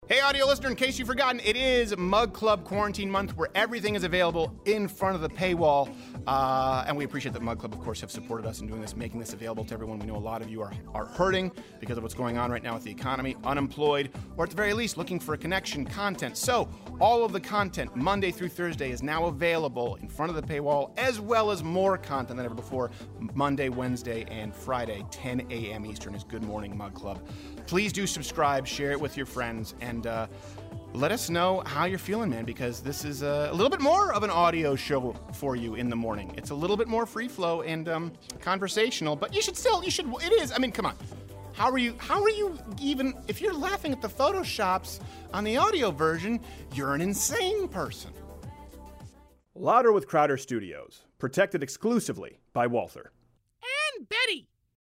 Hey, audio listener, in case you've forgotten, it is Mug Club Quarantine Month, where everything is available in front of the paywall. And we appreciate that Mug Club, of course, have supported us in doing this, making this available to everyone. We know a lot of you are hurting because of what's going on right now with the economy, unemployed, or at the very least, looking for a connection, content. So all of the content, Monday through Thursday, is now available in front of the paywall, as well as more content than ever before. Monday, Wednesday, and Friday, 10 a.m. Eastern is Good Morning Mug Club. Please do subscribe, share it with your friends, and let us know how you're feeling, man, because this is a little bit more of an audio show for you in the morning. It's a little bit more free flow and conversational, but it is. I mean, come on. How are you even, if you're laughing at the Photoshops on the audio version, you're an insane person. Louder with Crowder Studios, protected exclusively by Walther. And Betty.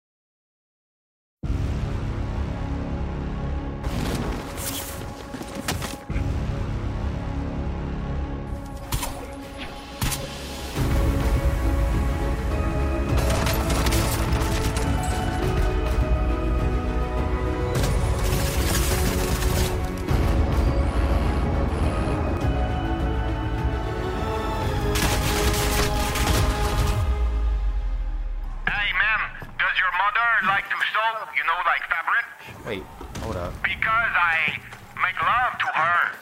Wait, hold up. Because I make love to her.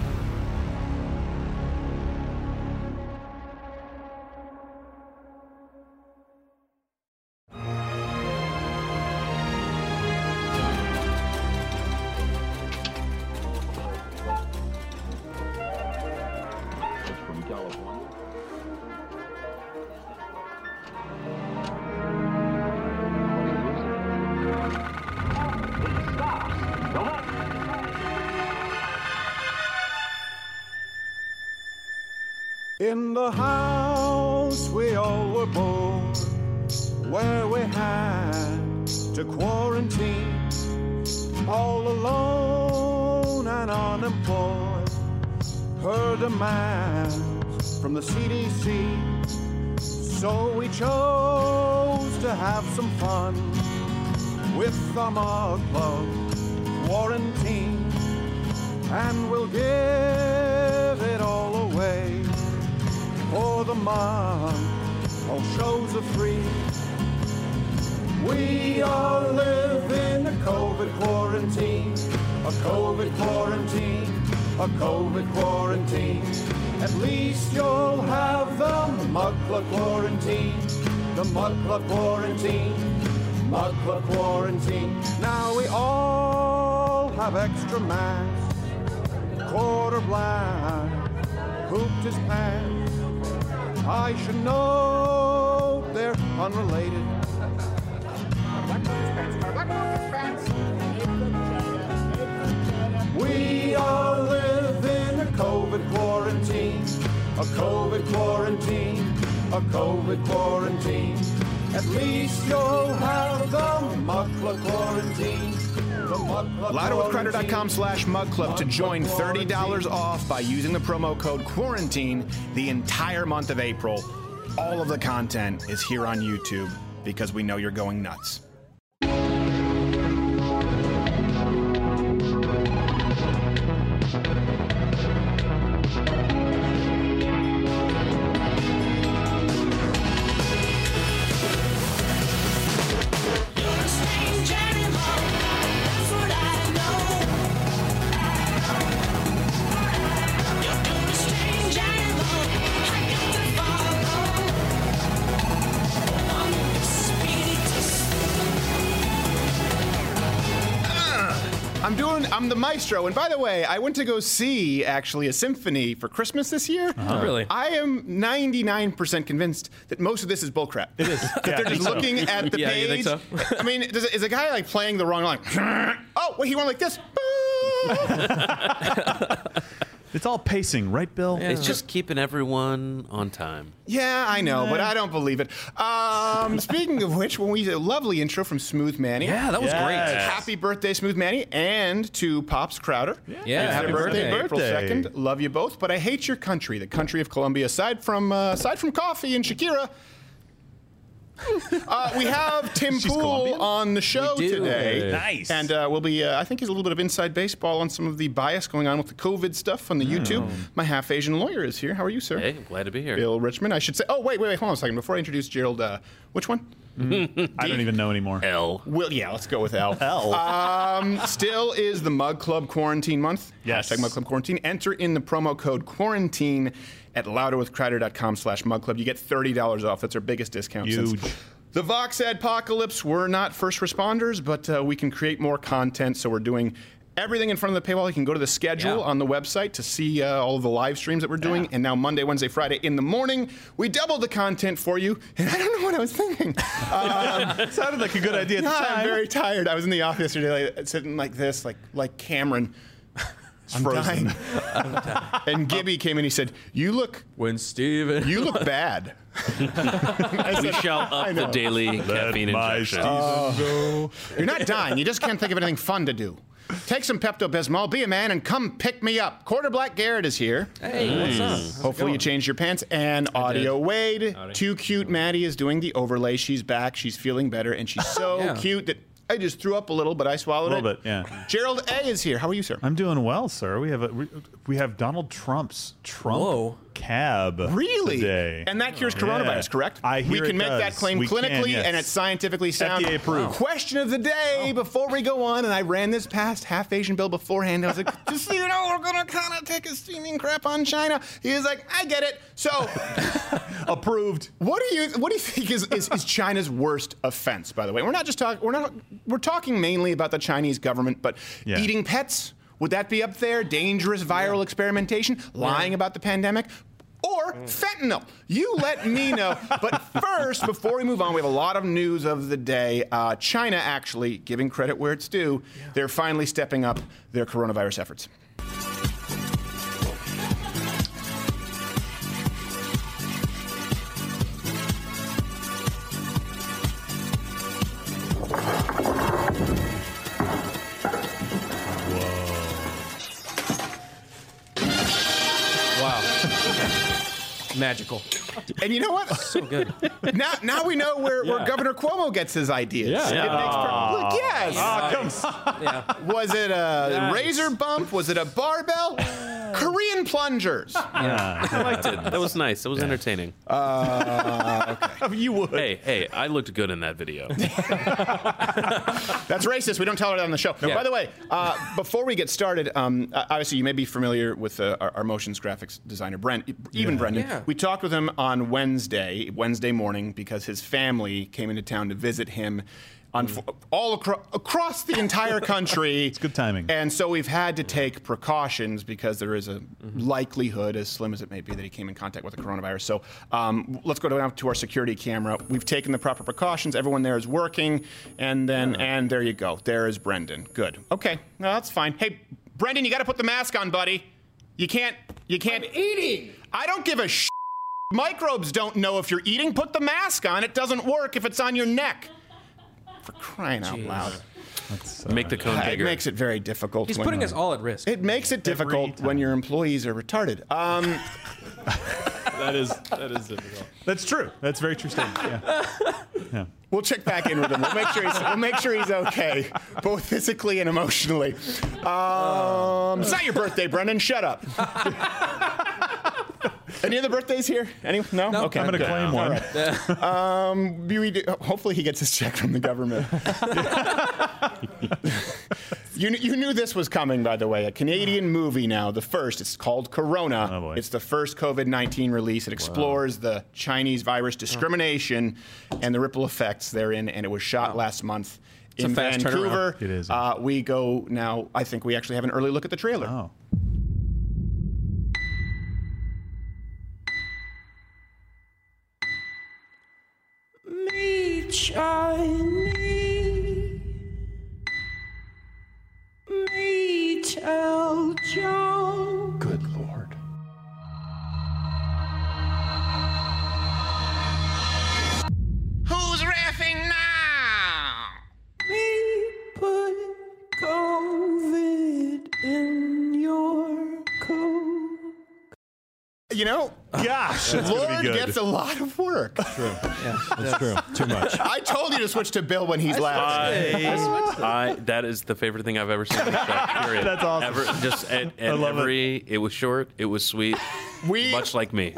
From California. In the house we all were born, where we had to quarantine, all alone and unemployed, per demands from the CDC. So we chose to have some fun with the Mug Club Quarantine, and we'll give it all away. For the month, all shows are free. We all live in a COVID quarantine, a COVID quarantine, a COVID quarantine. At least you'll have the Mug Club Quarantine, the Mug Club Quarantine, Mug Club Quarantine. Now we all have extra masks, quarter black, pooped his pants. I should know they're unrelated. We all live in a COVID quarantine, a COVID quarantine, a COVID quarantine. At least you'll have the Mug Club Quarantine. Louderwithcrowder.com/Mug Club to join $30 off by using the promo code QUARANTINE the entire month of April. All of the content is here on YouTube because we know you're going nuts. I'm the maestro, and by the way, I went to go see, actually, a symphony for Christmas this year. Oh, really? I am 99% convinced that most of this is bullcrap. It is. That they're just looking at the page. You think so? I mean, is a guy like playing the wrong line? Oh, wait, he went like this. It's all pacing, right, Bill? Yeah. It's just keeping everyone on time. Yeah, I know, but I don't believe it. Speaking of which, when we did a lovely intro from Smooth Manny. Yeah, that was great. Happy birthday, Smooth Manny, and to Pops Crowder. Yeah, happy birthday, April birthday. 2nd. Love you both, but I hate your country, the country of Colombia. Aside from coffee and Shakira, We have Tim She's Pool Colombian? on the show today. Nice. And we'll be, I think he's a little bit of inside baseball on some of the bias going on with the COVID stuff on the YouTube. My half-Asian lawyer is here. How are you, sir? Hey, I'm glad to be here. Bill Richmond. I should say, oh, wait, hold on a second. Before I introduce Gerald, which one? I don't even know anymore. L. Well, yeah, let's go with L. L. Still is the Mug Club Quarantine Month. Yes. Hashtag Mug Club Quarantine. Enter in the promo code quarantine at louderwithkreider.com/mugclub. You get $30 off. That's our biggest discount. Huge. Since the Vox Adpocalypse, we're not first responders, but we can create more content, so we're doing everything in front of the paywall. You can go to the schedule on the website to see all of the live streams that we're doing. And now Monday, Wednesday, Friday in the morning, we doubled the content for you. And I don't know what I was thinking. Sounded like a good idea at the time. I'm very tired. I was in the office yesterday, sitting like this, like Cameron. I'm dying. And Gibby came in. He said, "You look bad." We shall up the daily caffeine injection. You're not dying. You just can't think of anything fun to do. Take some Pepto-Bismol, be a man, and come pick me up. Quarter Black Garrett is here. Hey, what's up? Hopefully you changed your pants. And Audio Wade. Too Cute Maddie is doing the overlay. She's back. She's feeling better. And she's so cute that I just threw up a little, but I swallowed it. A little bit, yeah. Gerald A. is here. How are you, sir? I'm doing well, sir. We have Donald Trump's Trump cab Really? today. And that cures coronavirus, correct? I hear we can it make does. that claim We can, clinically yes. and it's scientifically sound. FDA approved. Question of the day before we go on, and I ran this past Half Asian Bill beforehand. I was like, just so you know, we're going to kind of take a steaming crap on China. He was like, I get it. So, Approved. what do you think is China's worst offense, by the way? We're not just talking, we're talking mainly about the Chinese government, but eating pets, would that be up there? Dangerous viral experimentation? Lying about the pandemic? Or fentanyl. You let me know. But first, before we move on, we have a lot of news of the day. China actually, giving credit where it's due, they're finally stepping up their coronavirus efforts. Magical. And you know what? So good. Now we know where Governor Cuomo gets his ideas. Yeah. It makes yes. Was it a razor bump? Was it a barbell? Korean plungers. Yeah, I liked it. That was nice. That was entertaining. Okay. You would. Hey, I looked good in that video. That's racist. We don't tell it on the show. Yeah. By the way, before we get started, obviously you may be familiar with our motions graphics designer, Brendan. Yeah. We talked with him on Wednesday morning, because his family came into town to visit him all across the entire country. It's good timing. And so we've had to take precautions because there is a likelihood, as slim as it may be, that he came in contact with the coronavirus. So let's go down to our security camera. We've taken the proper precautions. Everyone there is working. And then, and there you go. There is Brendan. Good. Okay. No, that's fine. Hey, Brendan, you got to put the mask on, buddy. You can't. I'm eating. I don't give a shit. Microbes don't know if you're eating. Put the mask on. It doesn't work if it's on your neck. For crying out loud. Make the cone It bigger. makes it very difficult. He's putting us all at risk. It makes it difficult when your employees are retarded. That is difficult. That's true. That's a very true statement. Yeah. We'll check back in with him. We'll make sure he's okay, both physically and emotionally. It's not your birthday, Brendan. Shut up. Any other birthdays here? No? No. Okay. I'm going to claim one. All right. Hopefully he gets his check from the government. You knew this was coming, by the way. A Canadian movie now, the first. It's called Corona. Oh, boy. It's the first COVID-19 release. It explores the Chinese virus discrimination and the ripple effects therein, and it was shot last month in a fast Vancouver. turnaround. It is. We go now, I think we actually have an early look at the trailer. Oh. Me, Chinese. Me, tell Joe. Good Lord. Who's riffing now? Me, put COVID in your coat. You know, Gosh, it's gonna Lord be good. gets a lot of work. True. Yeah, that's true. Too much. I told you to switch to Bill when he's laughing. That is the favorite thing I've ever seen. In this show, period. That's awesome. Ever, just and love it was short. It was sweet. Much like me.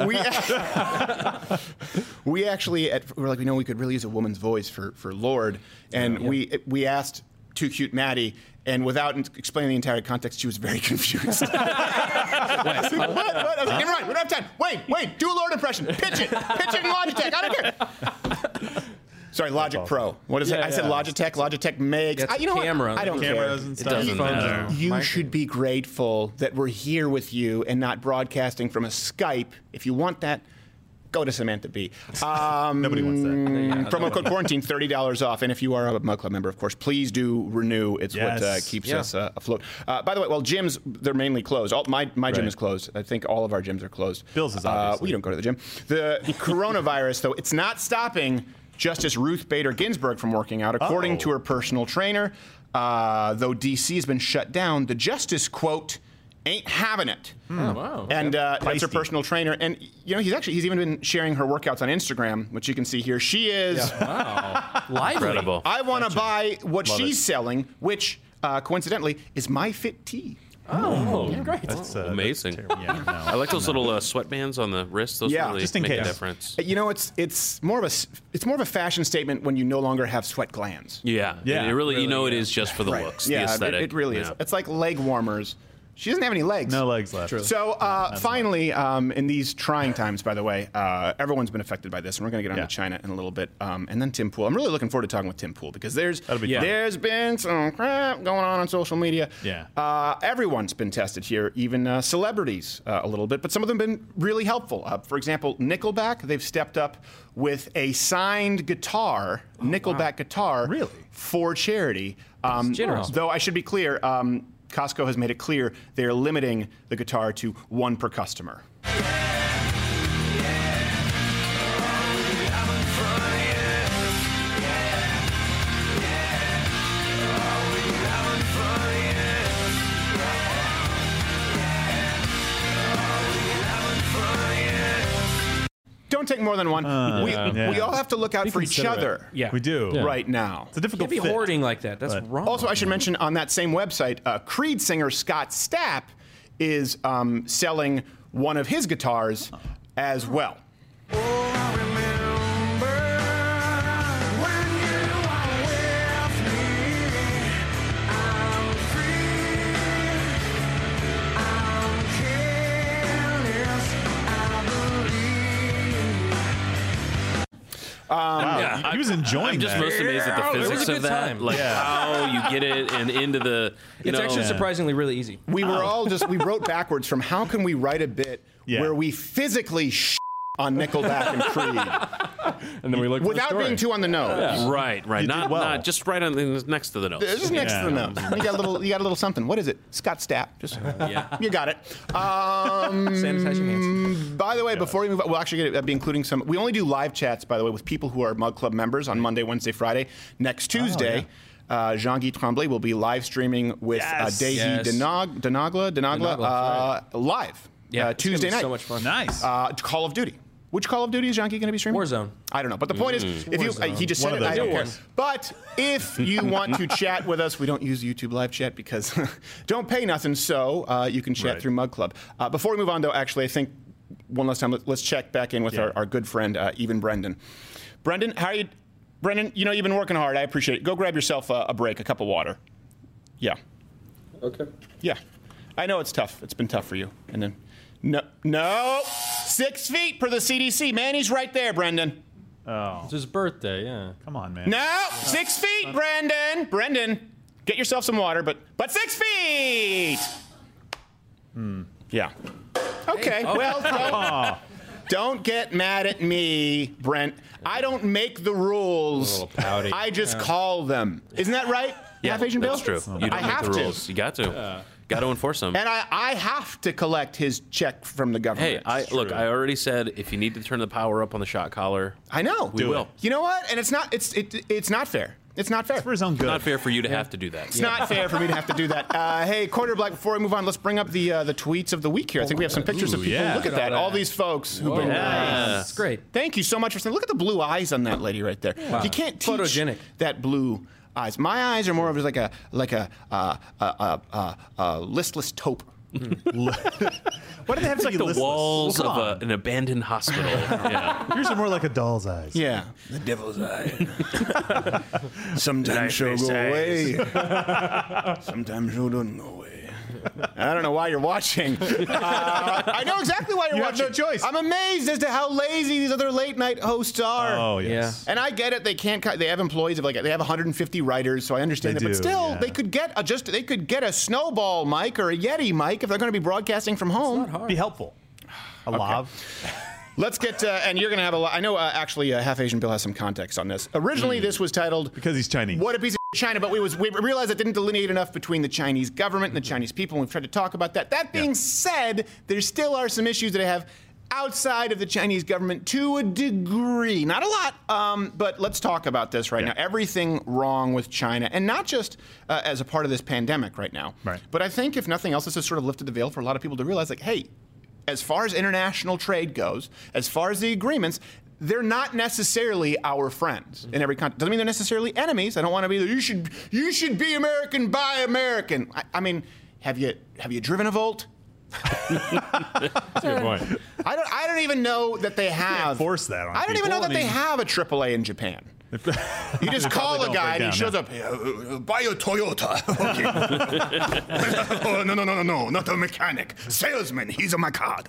We actually we're like, we could really use a woman's voice for Lord, and we asked Too Cute Maddie, and without explaining the entire context, she was very confused. What? I was like, never mind, we don't have time. Wait, do a Lord impression. Pitch it in Logitech. I don't care. Sorry, Logic Pro. What is it? I said Logitech. Logitech makes. That's You know camera. what? I don't care. Cameras and It stuff. doesn't matter. You should be grateful that we're here with you and not broadcasting from a Skype. If you want that, go to Samantha Bee. Nobody wants that. Promo code quarantine, $30 off. And if you are a Mug Club member, of course, please do renew. It's what Yes. keeps us afloat. By the way, gyms, they're mainly closed. My gym is closed. I think all of our gyms are closed. Bill's is obviously. We don't go to the gym. The coronavirus, though, it's not stopping Justice Ruth Bader Ginsburg from working out. According to her personal trainer, though D.C. has been shut down, the justice, quote, ain't having it. Wow. And that's her Feisty. personal trainer. And, he's even been sharing her workouts on Instagram, which you can see here. She is, Lively. Incredible. I want to buy what she's selling, which, coincidentally, is MyFitTea. Oh, great. That's Amazing. That's terrible. Yeah, no. I like those little sweatbands on the wrist. Those Yeah, really just in make a case. difference. It's more of a fashion statement when you no longer have sweat glands. Yeah. Yeah, It really, really, it is just for the looks, the Yeah, aesthetic. it really is. Yeah. It's like leg warmers. She doesn't have any legs. No legs left. So finally, in these trying times, by the way, everyone's been affected by this, and we're going to get on to China in a little bit, and then Tim Pool. I'm really looking forward to talking with Tim Pool because there's been some crap going on social media. Yeah. Everyone's been tested here, even celebrities a little bit, but some of them have been really helpful. For example, Nickelback, they've stepped up with a signed guitar, Nickelback guitar, for charity. generous. Though I should be clear, Costco has made it clear they're limiting the guitar to one per customer. Don't take more than one. We all have to look out for each other Yeah. We do. right now. It's a difficult Can't be fit. hoarding like that. That's wrong. Also, I should mention on that same website, Creed singer Scott Stapp is selling one of his guitars as well. Wow. He was enjoying I'm just that. most amazed at the It was a physics good of that. time. Like how you get it and into the. It's actually surprisingly really easy. We were all we wrote backwards from how can we write a bit where we physically on Nickelback and Creed And then we look without being too on the nose. Right. You did Not well. just right on next to the nose. This is next to the nose. You got a little something. What is it? Scott Stapp. Just you got it. Sanitize your hands. By the way, before we move on, we'll actually be including some. We only do live chats, by the way, with people who are Mug Club members on Monday, Wednesday, Friday. Next Tuesday, Jean-Guy Tremblay will be live streaming with Dehi Yes. Denagla live. Yeah, it's Tuesday gonna be night. so much fun. Nice. Call of Duty. Which Call of Duty is Jean-Guy going to be streaming? Warzone. I don't know. But the point is, if you, he just said One it, of I those, don't of care. course. But if you want to chat with us, we don't use YouTube live chat because don't pay nothing, so you can chat through Mug Club. Before we move on, though, actually, I think one last time, let's check back in with our good friend, Even Brendan. Brendan, how are you? Brendan, you know you've been working hard. I appreciate it. Go grab yourself a break, a cup of water. Yeah. Okay. Yeah. I know it's tough. It's been tough for you. And then, no. 6 feet per the CDC. Man, he's right there, Brendan. Oh. It's his birthday, yeah. Come on, man. No, 6 feet, Brendan. Brendan, get yourself some water, but 6 feet. Yeah. Okay. Well, don't get mad at me, Brent. I don't make the rules. A little pouty. I just call them. Isn't that right? Yeah, Half Asian Bill? that's true. You don't I make have the to. rules. You got to. Got to enforce them. And I have to collect his check from the government. Hey, look, I already said if you need to turn the power up on the shot collar, I know. we will. You know what? And it's not fair It's not fair. It's for his own good. Not fair for you to have to do that. It's not fair for me to have to do that. Hey, Quarter Black, before we move on, let's bring up the tweets of the week here. I think we have some pictures of people. yeah. Look at that. All these folks who've been... That's great. Thank you so much for saying. Look at the blue eyes on that lady right there. Wow. You can't teach Photogenic. that blue eyes. My eyes are more of like a listless taupe. Why do they have to It's like be the listless? walls Well, of come on. an abandoned hospital. Yeah. Yours are more like a doll's eyes. Yeah. The devil's eye. Sometimes she'll go away. Sometimes she'll don't go away. I don't know why you're watching. I know exactly why you're You have watching. no choice. I'm amazed as to how lazy these other late night hosts are. Oh, yes. And I get it. They can't. They have employees of they have 150 writers, so I understand They that. But do, still, yeah. they could get a Snowball mic or a Yeti mic if they're going to be broadcasting from home. Be helpful. A lav. Let's get and you're going to have a lot. I know actually, Half Asian Bill has some context on this. Originally, this was titled Because he's Chinese. "What a Piece of China," but we realized it didn't delineate enough between the Chinese government and the Chinese people. And we've tried to talk about that. That being said, there still are some issues that I have outside of the Chinese government to a degree, not a lot, but let's talk about this right now. Everything wrong with China, and not just as a part of this pandemic right now, but I think if nothing else, this has sort of lifted the veil for a lot of people to realize, like, hey, as far as international trade goes, as far as the agreements, they're not necessarily our friends in every country. Doesn't mean they're necessarily enemies. I don't want to be you should be American, buy American. I mean, have you driven a Volt? That's a good point. I don't even know that they have. Force that on I don't even people. know that they have a AAA in Japan. You just call a don't guy break and he down, shows up. Buy a Toyota. Okay. Oh, no, not a mechanic. Salesman. He's on my card.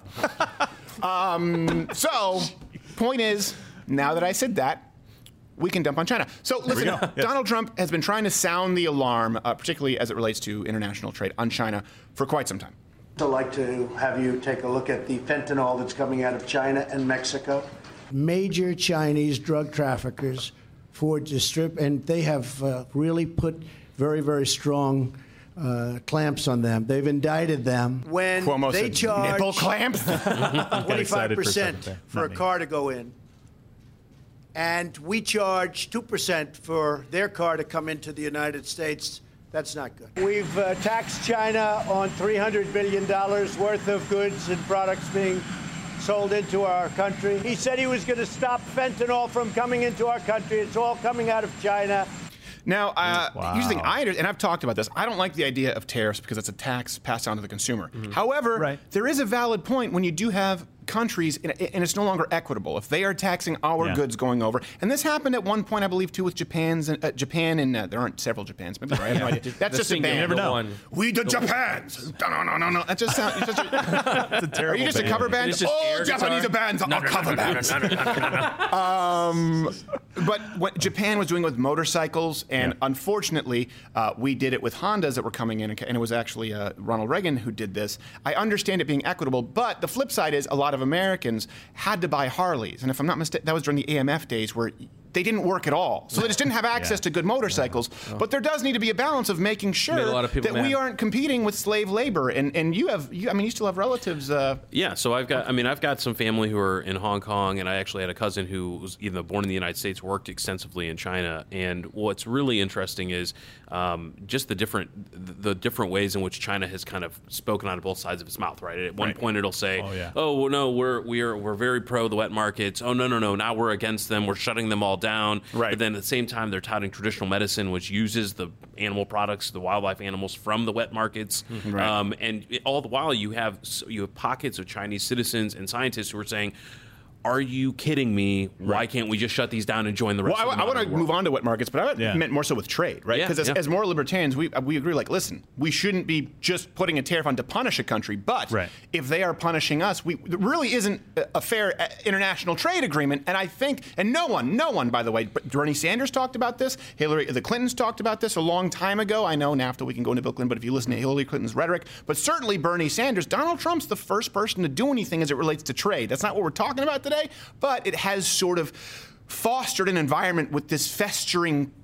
So, point is, now that I said that, we can dump on China. So listen, Yes. Donald Trump has been trying to sound the alarm, particularly as it relates to international trade on China, for quite some time. I'd like to have you take a look at the fentanyl that's coming out of China and Mexico. Major Chinese drug traffickers and they have really put very, very strong clamps on them. They've indicted them. When Cuomo they said charge nipple clamps. 25% for a car to go in, and we charge 2% for their car to come into the United States, that's not good. We've taxed China on $300 billion worth of goods and products being sold into our country. He said he was going to stop fentanyl from coming into our country. It's all coming out of China. Now, here's the thing. And I've talked about this. I don't like the idea of tariffs because it's a tax passed on to the consumer. However, there is a valid point when you do have countries, and it's no longer equitable. If they are taxing our goods going over, and this happened at one point, I believe, too, with Japan, and there aren't several Japans. Maybe right? I have no idea. That's just a band. You never know. We the Japans. No. That just sounds. It's a terrible Are you just a cover band? It's just All air Japanese guitar? bands are cover bands. But what Japan was doing with motorcycles, and unfortunately, we did it with Hondas that were coming in, and it was actually Ronald Reagan who did this. I understand it being equitable, but the flip side is a lot of Americans had to buy Harleys, and if I'm not mistaken, that was during the AMF days where they didn't work at all. So they just didn't have access to good motorcycles. But there does need to be a balance of making sure that we aren't competing with slave labor. And you still have relatives. Yeah, so I've got some family who are in Hong Kong, and I actually had a cousin who was even born in the United States, worked extensively in China. And what's really interesting is just the different ways in which China has kind of spoken out of both sides of its mouth. Right. At one point, it'll say, "Oh, well, no, we're very pro the wet markets. Oh, no, now we're against them. We're shutting them all down." Right. But then at the same time, they're touting traditional medicine, which uses the animal products, the wildlife animals from the wet markets. Right. And all the while, you have pockets of Chinese citizens and scientists who are saying, "Are you kidding me? Why can't we just shut these down and join the rest of the I want to move on to wet markets, but I meant more so with trade, right? Because as more libertarians, we agree, like, listen, we shouldn't be just putting a tariff on to punish a country, but if they are punishing us, there really isn't a fair international trade agreement. And I think, and no one, by the way, but Bernie Sanders talked about this, the Clintons talked about this a long time ago. I know NAFTA, we can go into Bill Clinton, but if you listen to Hillary Clinton's rhetoric, but certainly Bernie Sanders, Donald Trump's the first person to do anything as it relates to trade. That's not what we're talking about today. But it has sort of fostered an environment with this festering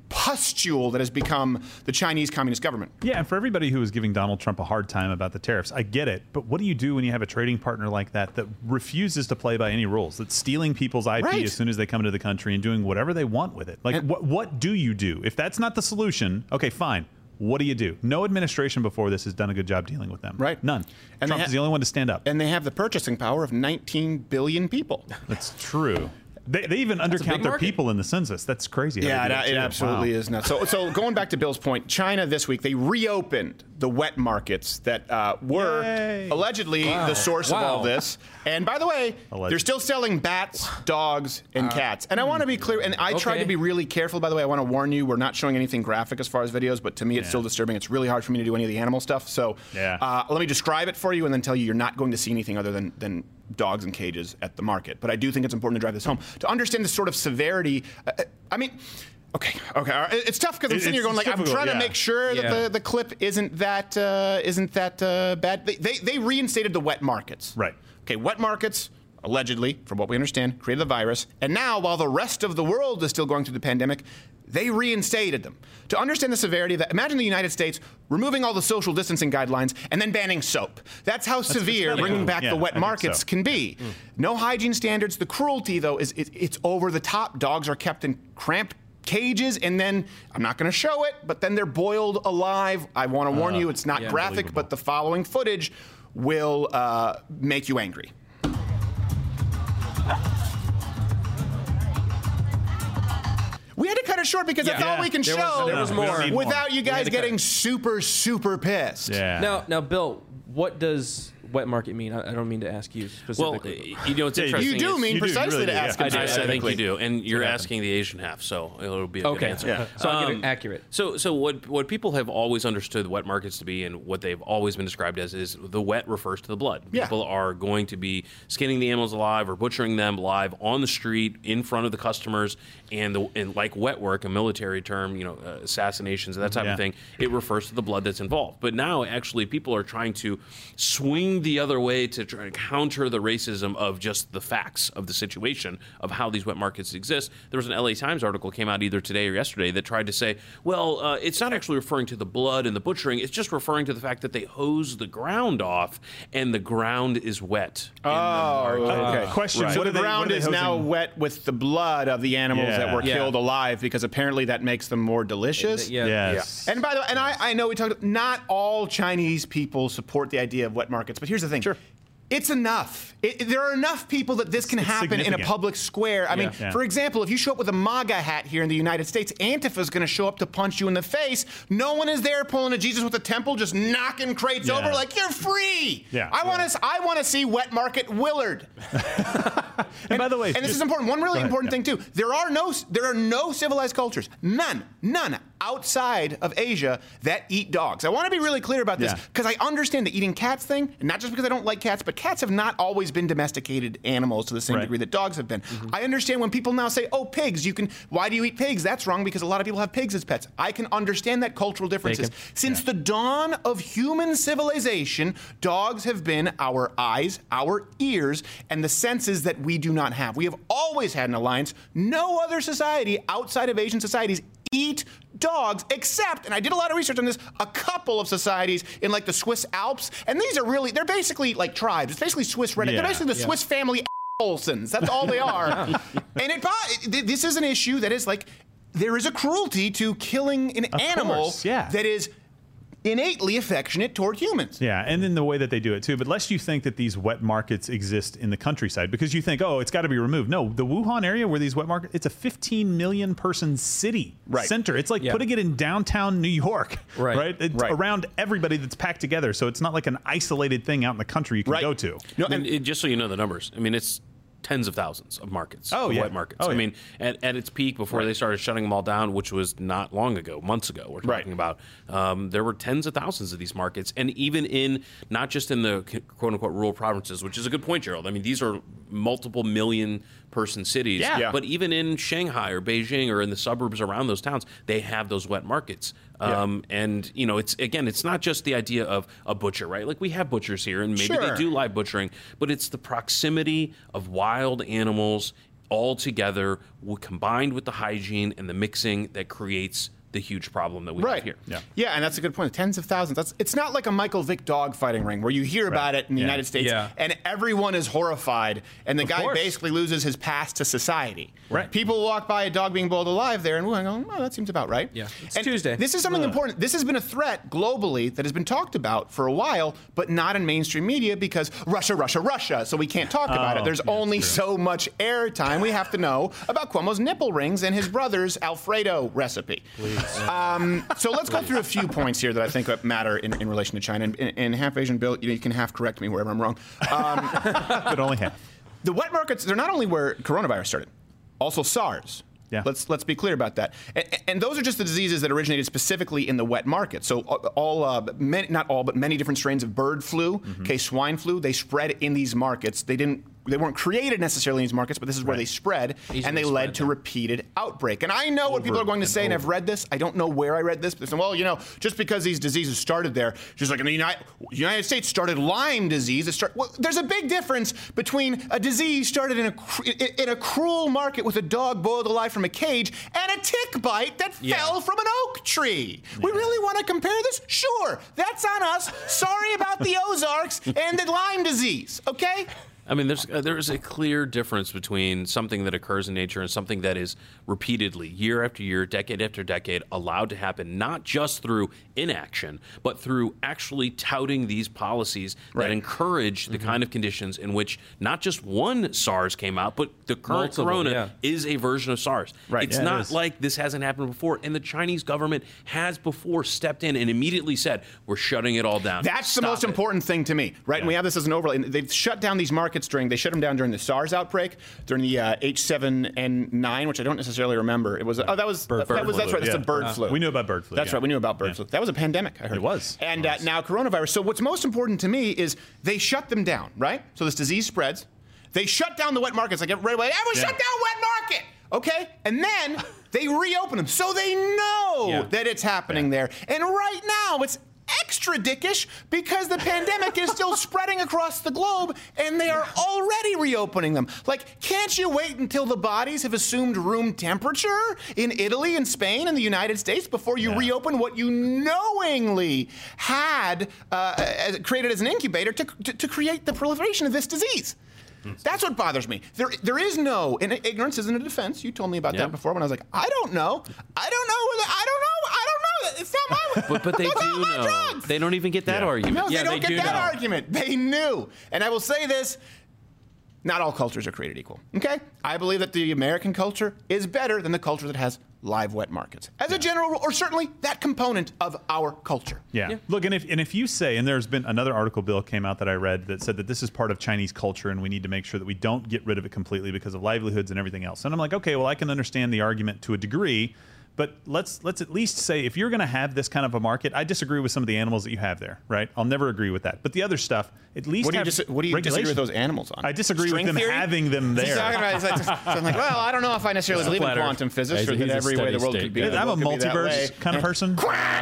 pustule that has become the Chinese Communist government. Yeah, and for everybody who is giving Donald Trump a hard time about the tariffs, I get it. But what do you do when you have a trading partner like that refuses to play by any rules, that's stealing people's IP as soon as they come into the country and doing whatever they want with it? Like, what do you do? If that's not the solution, okay, fine. What do you do? No administration before this has done a good job dealing with them. Right. None. And Trump is the only one to stand up. And they have the purchasing power of 19 billion people. That's true. They even undercount their people in the census. That's crazy. Yeah, it absolutely is nuts. So going back to Bill's point, China this week, they reopened the wet markets that were allegedly the source of all this. And by the way, they're still selling bats, dogs, and cats. And I want to be clear, and I tried to be really careful, by the way. I want to warn you, we're not showing anything graphic as far as videos, but to me it's still disturbing. It's really hard for me to do any of the animal stuff. So let me describe it for you and then tell you you're not going to see anything other than dogs in cages at the market. But I do think it's important to drive this home. To understand the sort of severity, I mean, okay. It's tough because I'm sitting here going, like, I'm trying to make sure that the clip isn't that bad. They reinstated the wet markets. Right. Okay, wet markets, allegedly, from what we understand, created the virus. And now, while the rest of the world is still going through the pandemic, they reinstated them. To understand the severity of that, imagine the United States removing all the social distancing guidelines and then banning soap. That's how severe bringing back the wet markets can be. No hygiene standards. The cruelty, though, is it's over the top. Dogs are kept in cramped cages, and then, I'm not going to show it, but then they're boiled alive. I want to warn you, it's not graphic, but the following footage will make you angry. We had to cut it short because that's all we can show there was more. without you guys getting super, super pissed. Yeah. Now, Bill, what does wet market mean? I don't mean to ask you specifically. Well, you know, it's interesting. You do mean precisely to ask him I think specifically. you do, and you're asking the Asian half, so it'll be a good answer. Yeah. So I'll get it accurate. So what people have always understood wet markets to be, and what they've always been described as, is the wet refers to the blood. Yeah. People are going to be skinning the animals alive or butchering them live on the street in front of the customers, and like wet work, a military term, assassinations and that type of thing, it refers to the blood that's involved. But now, actually, people are trying to swing the other way to try to counter the racism of just the facts of the situation of how these wet markets exist. There was an LA Times article came out either today or yesterday that tried to say, well, it's not actually referring to the blood and the butchering. It's just referring to the fact that they hose the ground off and the ground is wet. Okay. Question. Right. So the ground is now wet with the blood of the animals that were killed alive, because apparently that makes them more delicious. Yes. And by the way, and I know we talked, not all Chinese people support the idea of wet markets, but here's the thing. Sure. It's enough. There are enough people that this can happen in a public square. I mean, for example, if you show up with a MAGA hat here in the United States, Antifa's going to show up to punch you in the face. No one is there pulling a Jesus with a temple, just knocking crates over like, you're free. I want to see wet market Willard. And by the way, and this is important. One really important thing too. There are no civilized cultures, none outside of Asia that eat dogs. I want to be really clear about this, because I understand the eating cats thing, and not just because I don't like cats, but cats have not always been domesticated animals to the same degree that dogs have been. I understand when people now say, oh, pigs, why do you eat pigs? That's wrong, because a lot of people have pigs as pets. I can understand that cultural differences. Since the dawn of human civilization, dogs have been our eyes, our ears, and the senses that we do not have. We have always had an alliance. No other society outside of Asian societies eat dogs, except, and I did a lot of research on this, a couple of societies in like the Swiss Alps, and these are they're basically like tribes. It's basically Swiss redneck. They're basically the Swiss family Olsons. That's all they are. And this is an issue that is like, there is a cruelty to killing an animal that is innately affectionate toward humans. Yeah, and in the way that they do it too. But lest you think that these wet markets exist in the countryside, because you think, oh, it's got to be removed. No, the Wuhan area where these wet markets, it's a 15 million person city center. It's like putting it in downtown New York, right? It's around everybody that's packed together. So it's not like an isolated thing out in the country you can go to. No, and just so you know the numbers, I mean, it's tens of thousands of markets, wet markets. I mean, at its peak, before they started shutting them all down, which was not long ago, months ago, we're talking about, there were tens of thousands of these markets. And even in, not just in the quote-unquote rural provinces, which is a good point, Gerald. I mean, these are multiple million person cities. But even in Shanghai or Beijing or in the suburbs around those towns, they have those wet markets. And, it's not just the idea of a butcher, right? Like, we have butchers here, and maybe they do live butchering, but it's the proximity of wild animals all together, combined with the hygiene and the mixing, that creates the huge problem that we have here. Yeah, and that's a good point. Tens of thousands. It's not like a Michael Vick dog fighting ring where you hear about it in the United States and everyone is horrified and the guy basically loses his pass to society. Right. People walk by a dog being boiled alive there and we're going, oh, that seems about right. Yeah. It's and Tuesday. This is something important. This has been a threat globally that has been talked about for a while, but not in mainstream media because Russia, so we can't talk about it. There's only so much airtime we have to know about Cuomo's nipple rings and his brother's Alfredo recipe. So let's go through a few points here that I think matter in relation to China. And half Asian Bill, you can half correct me wherever I'm wrong. But only half. The wet markets, they're not only where coronavirus started, also SARS. Yeah. Let's be clear about that. And those are just the diseases that originated specifically in the wet market. So not all, but many different strains of bird flu, swine flu, they spread in these markets. They weren't created necessarily in these markets, but this is where they spread, and they led to repeated outbreak. And I know what people are going to say, and I've read this. I don't know where I read this, but they're saying, well, just because these diseases started there, just like in the United States started Lyme disease. Well, there's a big difference between a disease started in a cruel market with a dog boiled alive from a cage and a tick bite that fell from an oak tree. Yeah. We really want to compare this? Sure, that's on us. Sorry about the Ozarks and the Lyme disease, okay? I mean, there's a clear difference between something that occurs in nature and something that is repeatedly, year after year, decade after decade, allowed to happen, not just through inaction, but through actually touting these policies that encourage the kind of conditions in which not just one SARS came out, but the current corona is a version of SARS. It's not like this hasn't happened before. And the Chinese government has before stepped in and immediately said, we're shutting it all down. That's the most important thing to me, right? And we have this as an overlay. They've shut down these markets they shut them down during the SARS outbreak, during the H7N9, which I don't necessarily remember. It was that's right. That's the bird flu. We knew about bird flu. That's right. We knew about bird flu. That was a pandemic, I heard. It was. And now coronavirus. So what's most important to me is they shut them down, right? So this disease spreads. They shut down the wet markets like right away. Everyone shut down wet market. Okay? And then they reopen them. So they know that it's happening there. And right now it's extra dickish because the pandemic is still spreading across the globe and they are already reopening them. Like, can't you wait until the bodies have assumed room temperature in Italy and Spain and the United States before you reopen what you knowingly had created as an incubator to create the proliferation of this disease? That's what bothers me. There is no, and ignorance isn't a defense. You told me about that before when I was like, I don't know. It's not my But they do know. Drugs. They don't even get that argument. No, they don't get that argument. They knew. And I will say this, not all cultures are created equal, okay? I believe that the American culture is better than the culture that has live wet markets. As a general rule, or certainly that component of our culture. Yeah. Look, and if you say, and there's been another article, Bill, came out that I read that said that this is part of Chinese culture and we need to make sure that we don't get rid of it completely because of livelihoods and everything else. And I'm like, okay, well, I can understand the argument to a degree, but let's at least say if you're going to have this kind of a market, I disagree with some of the animals that you have there, right? I'll never agree with that. But the other stuff, at least what do you disagree with those animals on? I disagree String with them theory? having them there. So I'm like, well, I don't know if I necessarily believe in quantum physics or that every way the world could be. I'm a multiverse kind of person.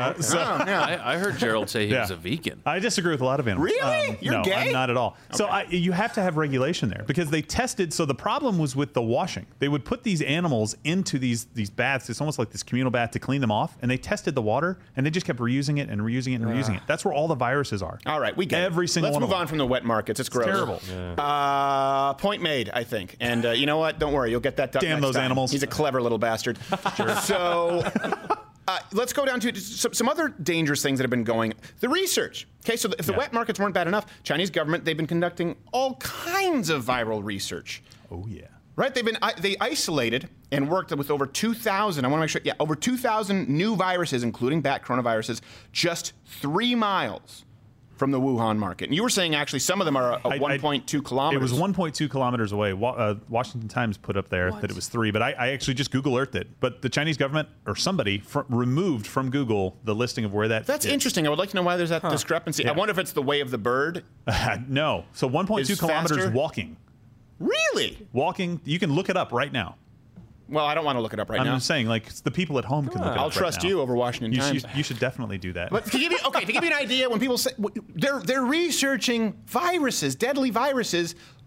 I heard Gerald say he was a vegan. I disagree with a lot of animals. Really? You're gay? I'm not at all. Okay. So you have to have regulation there because they tested. So the problem was with the washing. They would put these animals into these baths. It's almost like this communal bath to clean them off. And they tested the water and they just kept reusing it and reusing it and reusing it. That's where all the viruses are. All right, we get every single one. Let's move on from the wet markets. It's gross. Terrible. Yeah. Point made, I think. And you know what? Don't worry. You'll get that duck Damn next those time. animals. He's a clever little bastard. So let's go down to some other dangerous things that have been going. The research. Okay, so if the wet markets weren't bad enough, Chinese government, they've been conducting all kinds of viral research. Oh, yeah. Right? They isolated and worked with over 2,000. I want to make sure. Yeah, over 2,000 new viruses, including bat coronaviruses, just 3 miles from the Wuhan market. And you were saying actually some of them are 1.2 kilometers. It was 1.2 kilometers away. Washington Times put up there that it was 3, but I actually just Google Earthed it. But the Chinese government or somebody removed from Google the listing of where that That's is. interesting. I would like to know why there's that discrepancy. Yeah. I wonder if it's the way of the bird. No. So 1.2 kilometers faster? walking. Really? Walking. You can look it up right now. Well, I don't want to look it up right now. I'm just saying, like, the people at home can look it up. I'll trust you over Washington Times. You should definitely do that. But to give you an idea, when people say they're researching viruses, deadly viruses,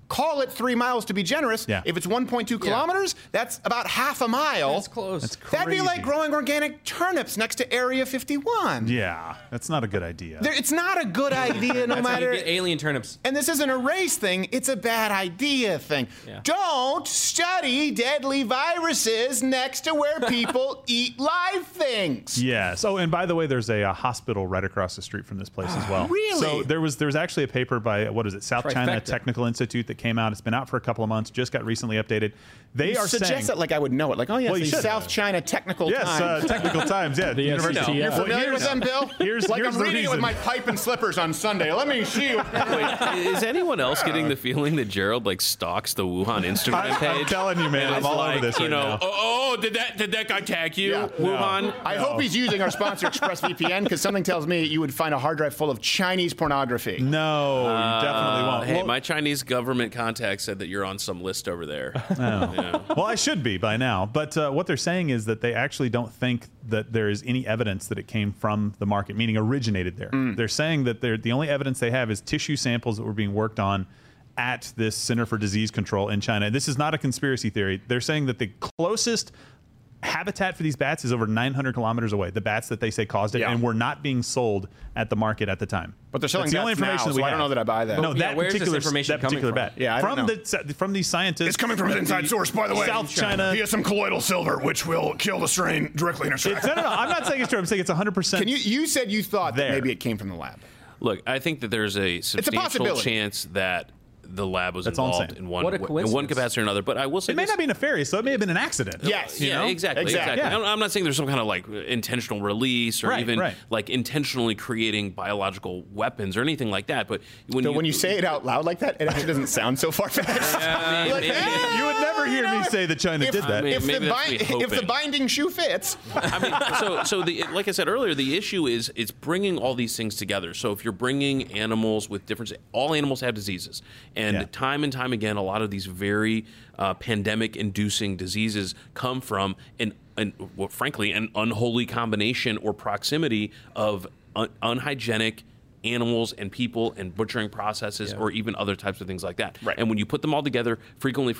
call it 3 miles to be generous. Yeah. If it's 1.2 kilometers, that's about half a mile. That's close. That's crazy. That'd be like growing organic turnips next to Area 51. Yeah, that's not a good idea. It's not a good idea, no That's how you matter. get alien turnips. And this isn't a race thing, it's a bad idea thing. Yeah. Don't study deadly viruses next to where people eat live things. Yes. Oh, and by the way, there's a hospital right across the street from this place as well. Really? So there was actually a paper by, South China Trifecta. Technical Institute that came out. It's been out for a couple of months, just got recently updated. They are Suggest saying... that like I would know it. Like, oh, yes, Well, you the should. South China Technical Yes, Times. Technical Times, yeah. The University. SCTI. You're Well, familiar with them, Bill? here's I'm the reading it with reason. my pipe and slippers on Sunday. Let me see. Wait, is anyone else getting the feeling that Gerald like stalks the Wuhan Instagram page? I'm telling you, man, And I'm is all like, over this right now. did that guy tag you, Yeah. Wuhan? I hope he's using our sponsor, ExpressVPN, because something tells me you would find a hard drive full of Chinese pornography. No, you definitely won't. Hey, Well- my Chinese government contact said that you're on some list over there. Well, I should be by now. But what they're saying is that they actually don't think that there is any evidence that it came from the market, meaning originated there. They're saying that the only evidence they have is tissue samples that were being worked on at this Center for Disease Control in China. This is not a conspiracy theory. They're saying that the closest habitat for these bats is over 900 kilometers away, the bats that they say caused it, Yeah. and were not being sold at the market at the time. But they're selling That's the only bats now, information that we so I have. don't know that I buy that. No, Yeah, that where's this particular information that particular coming bat. from? Yeah, I don't know. From these scientists. It's coming from an inside source, by the way. South China. He has some colloidal silver, which will kill the strain directly in our No, I'm not saying it's true. I'm saying it's 100%. Can you said you thought that There. maybe it came from the lab. Look, I think that there's a substantial possibility. chance that the lab was That's all I'm involved saying. in one What a in one coincidence. capacity or another. But I will say It may this. not be nefarious, so it may have been an accident. Yes. You Yeah, know? exactly. Yeah. I'm not saying there's some kind of like intentional release or Right, even right. like intentionally creating biological weapons or anything like that. But when So when you say it out loud like that, it actually doesn't sound so far-fetched. Like, maybe. You would never hear me say that China did that. mean, If maybe the, that's me if the hoping. binding shoe fits. I mean, so like I said earlier, the issue is it's bringing all these things together. So if you're bringing animals with different, all animals have diseases, and Yeah. time and time again, a lot of these very pandemic-inducing diseases come from well, frankly, an unholy combination or proximity of unhygienic animals and people and butchering processes or even other types of things like that. Right. And when you put them all together frequently,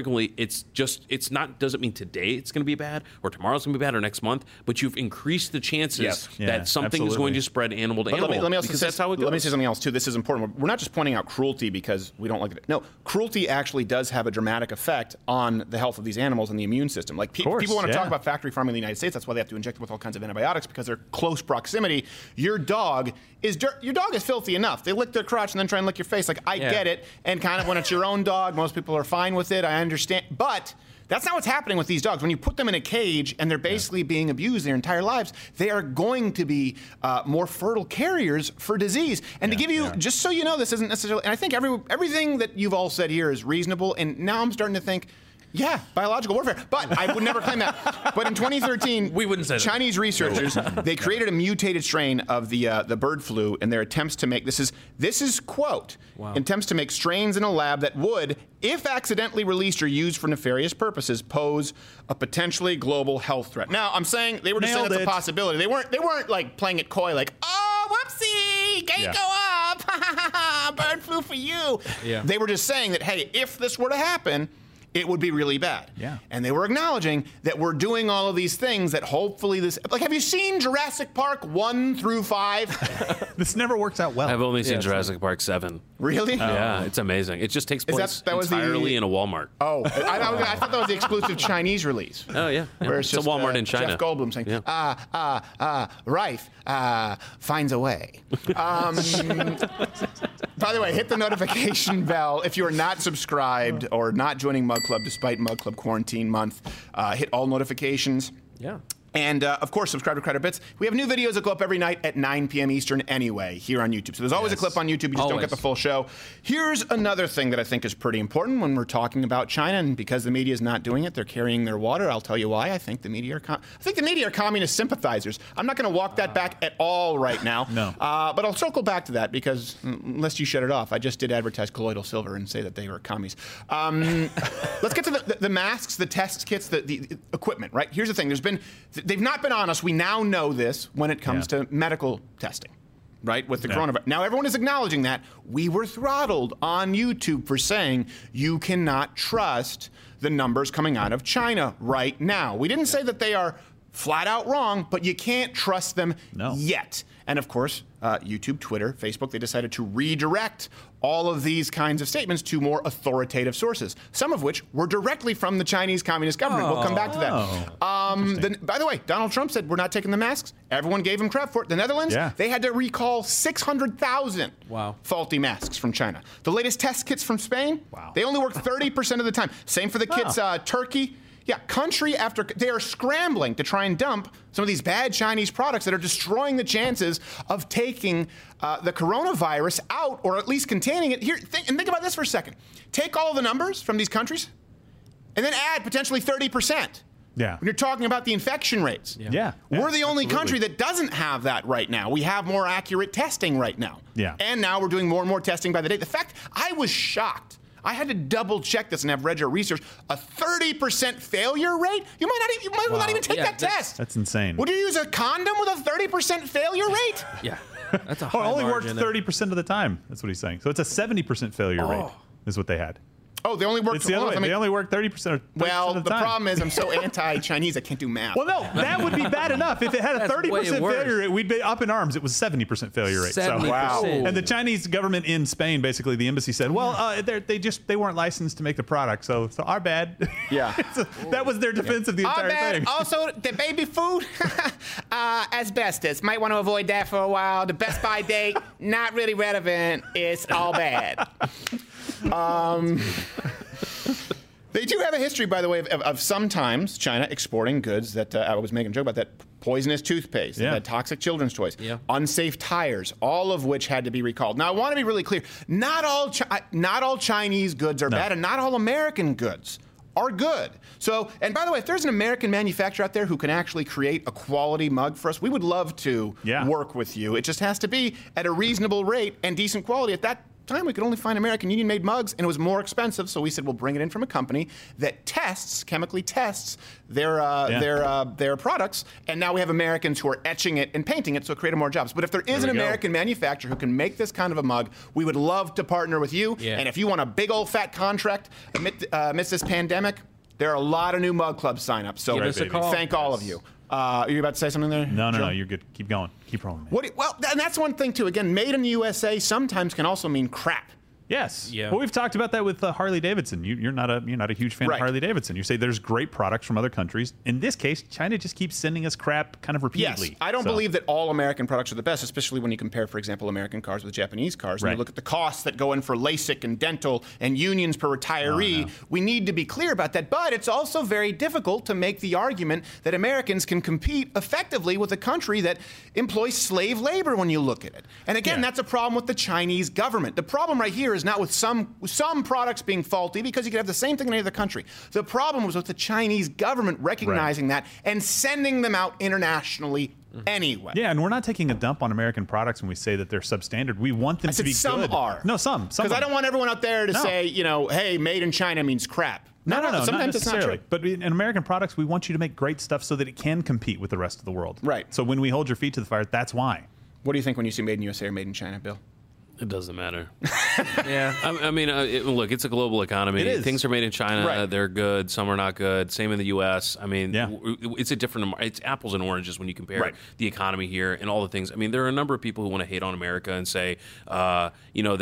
it's not, doesn't mean today it's going to be bad or tomorrow's going to be bad or next month, but you've increased the chances Yes. Yeah, that something is absolutely. going to spread animal to But animal. let me also because say, that's how it goes. Let me say something else too. This is important. We're not just pointing out cruelty because we don't like it. No, cruelty actually does have a dramatic effect on the health of these animals and the immune system. Like course, people want to yeah. talk about factory farming in the United States. That's why they have to inject it with all kinds of antibiotics because they're close proximity. Your dog is filthy enough. They lick their crotch and then try and lick your face. Like I get it. And kind of when it's your own dog, most people are fine with it. I understand, but. That's not what's happening with these dogs. When you put them in a cage and they're basically being abused their entire lives, they are going to be more fertile carriers for disease. And to give you, just so you know, this isn't necessarily, and I think everything that you've all said here is reasonable, and now I'm starting to think, yeah, biological warfare. But I would never claim that. But in 2013, We wouldn't say that. Chinese researchers, they created a mutated strain of the bird flu in their attempts to make, this is quote, attempts to make strains in a lab that would, if accidentally released or used for nefarious purposes, pose a potentially global health threat. Now, I'm saying they were just saying Nailed it's a it. possibility. They weren't like playing it coy, like, oh, whoopsie, gate go up, bird flu for you. Yeah. They were just saying that, hey, if this were to happen, it would be really bad. Yeah. And they were acknowledging that we're doing all of these things that hopefully this, like, have you seen Jurassic Park 1 through 5? This never works out well. I've only seen Jurassic Park 7. Really? Yeah, it's amazing. It just takes place that was the- entirely in a Walmart. Oh, I thought that was the exclusive Chinese release. Oh, yeah. Where it's It's a just Walmart in China. Jeff Goldblum saying, Yeah. Rife finds a way. By the way, hit the notification bell if you are not subscribed or not joining Mug Club despite Mug Club Quarantine Month. Hit all notifications. Yeah. And, of course, subscribe to Credit Bits. We have new videos that go up every night at 9 p.m. Eastern anyway here on YouTube. So there's always a clip on YouTube. You just don't Always. get the full show. Here's another thing that I think is pretty important when we're talking about China. And because the media is not doing it, they're carrying their water. I'll tell you why. I think the media are communist sympathizers. I'm not going to walk that back at all right now. No. But I'll circle back to that because unless you shut it off, I just did advertise colloidal silver and say that they were commies. Let's get to the masks, the test kits, the equipment, right? Here's the thing. They've not been honest. We now know this when it comes to medical testing. right, with the coronavirus. Now, everyone is acknowledging that. We were throttled on YouTube for saying you cannot trust the numbers coming out of China right now. We didn't say that they are flat out wrong, but you can't trust them yet. And of course, YouTube, Twitter, Facebook, they decided to redirect all of these kinds of statements to more authoritative sources, some of which were directly from the Chinese Communist government. We'll come back to that. By the way, Donald Trump said, we're not taking the masks. Everyone gave him crap for it. The Netherlands, they had to recall 600,000 faulty masks from China. The latest test kits from Spain, they only work 30% of the time. Same for the kits, Turkey. Yeah, country after they are scrambling to try and dump some of these bad Chinese products that are destroying the chances of taking the coronavirus out or at least containing it. Here, think about this for a second. Take all of the numbers from these countries and then add potentially 30%. Yeah. When you're talking about the infection rates. We're the only country that doesn't have that right now. We have more accurate testing right now. Yeah. And now we're doing more and more testing by the day. The fact, I was shocked. I had to double check this and have read your research. A 30% failure rate? You might not even take that test. That's insane. Would you use a condom with a 30% failure rate? Yeah. That's a high it only worked margin 30% of the time. That's what he's saying. So it's a 70% failure rate is what they had. Oh, they only work. It's the other way. They only work 30% of Well, the the time. problem is I'm so anti-Chinese I can't do math. Well, no, that would be bad enough. If it had a 30% failure rate, we'd be up in arms. It was 70% failure rate. 70%. So, Wow. And the Chinese government in Spain, basically, the embassy said, well, they weren't licensed to make the product, so our bad. Yeah. So that was their defense of the entire thing. Also, the baby food, asbestos. Might want to avoid that for a while. The Best Buy date, not really relevant. It's all bad. They do have a history, by the way, of sometimes China exporting goods that I was making a joke about that poisonous toothpaste, that toxic children's toys, unsafe tires, all of which had to be recalled. Now, I want to be really clear: not all Chinese goods are bad, and not all American goods are good. So, and by the way, if there's an American manufacturer out there who can actually create a quality mug for us, we would love to work with you. It just has to be at a reasonable rate and decent quality. At that time, we could only find American Union-made mugs, and it was more expensive. So we said we'll bring it in from a company that chemically tests their products. And now we have Americans who are etching it and painting it, so it created more jobs. But if there is an American manufacturer who can make this kind of a mug, we would love to partner with you. And if you want a big old fat contract amidst this pandemic, there are a lot of new mug club signups. So give us a call. Thank all of you. Are you about to say something there? No, you're good. Keep going. Keep rolling. Well, and that's one thing, too. Again, made in the USA sometimes can also mean crap. Yes. Yeah. Well, we've talked about that with Harley Davidson. You're not a huge fan of Harley Davidson. You say there's great products from other countries. In this case, China just keeps sending us crap kind of repeatedly. Yes. I don't believe that all American products are the best, especially when you compare, for example, American cars with Japanese cars. And you look at the costs that go in for LASIK and dental and unions per retiree. We need to be clear about that. But it's also very difficult to make the argument that Americans can compete effectively with a country that employs slave labor when you look at it. And again, that's a problem with the Chinese government. The problem right here is not with some products being faulty, because you could have the same thing in any other country. The problem was with the Chinese government recognizing that and sending them out internationally anyway. Yeah, and we're not taking a dump on American products when we say that they're substandard. We want them to be some good. Are. No, some. Because I don't want everyone out there to say, hey, made in China means crap. No, sometimes not necessarily. It's not true. But in American products, we want you to make great stuff so that it can compete with the rest of the world. Right. So when we hold your feet to the fire, that's why. What do you think when you see made in USA or made in China, Bill? It doesn't matter. Yeah. I mean, look, it's a global economy. It is. Things are made in China. Right. They're good. Some are not good. Same in the U.S. I mean, it's a different. It's apples and oranges when you compare the economy here and all the things. I mean, there are a number of people who want to hate on America and say, that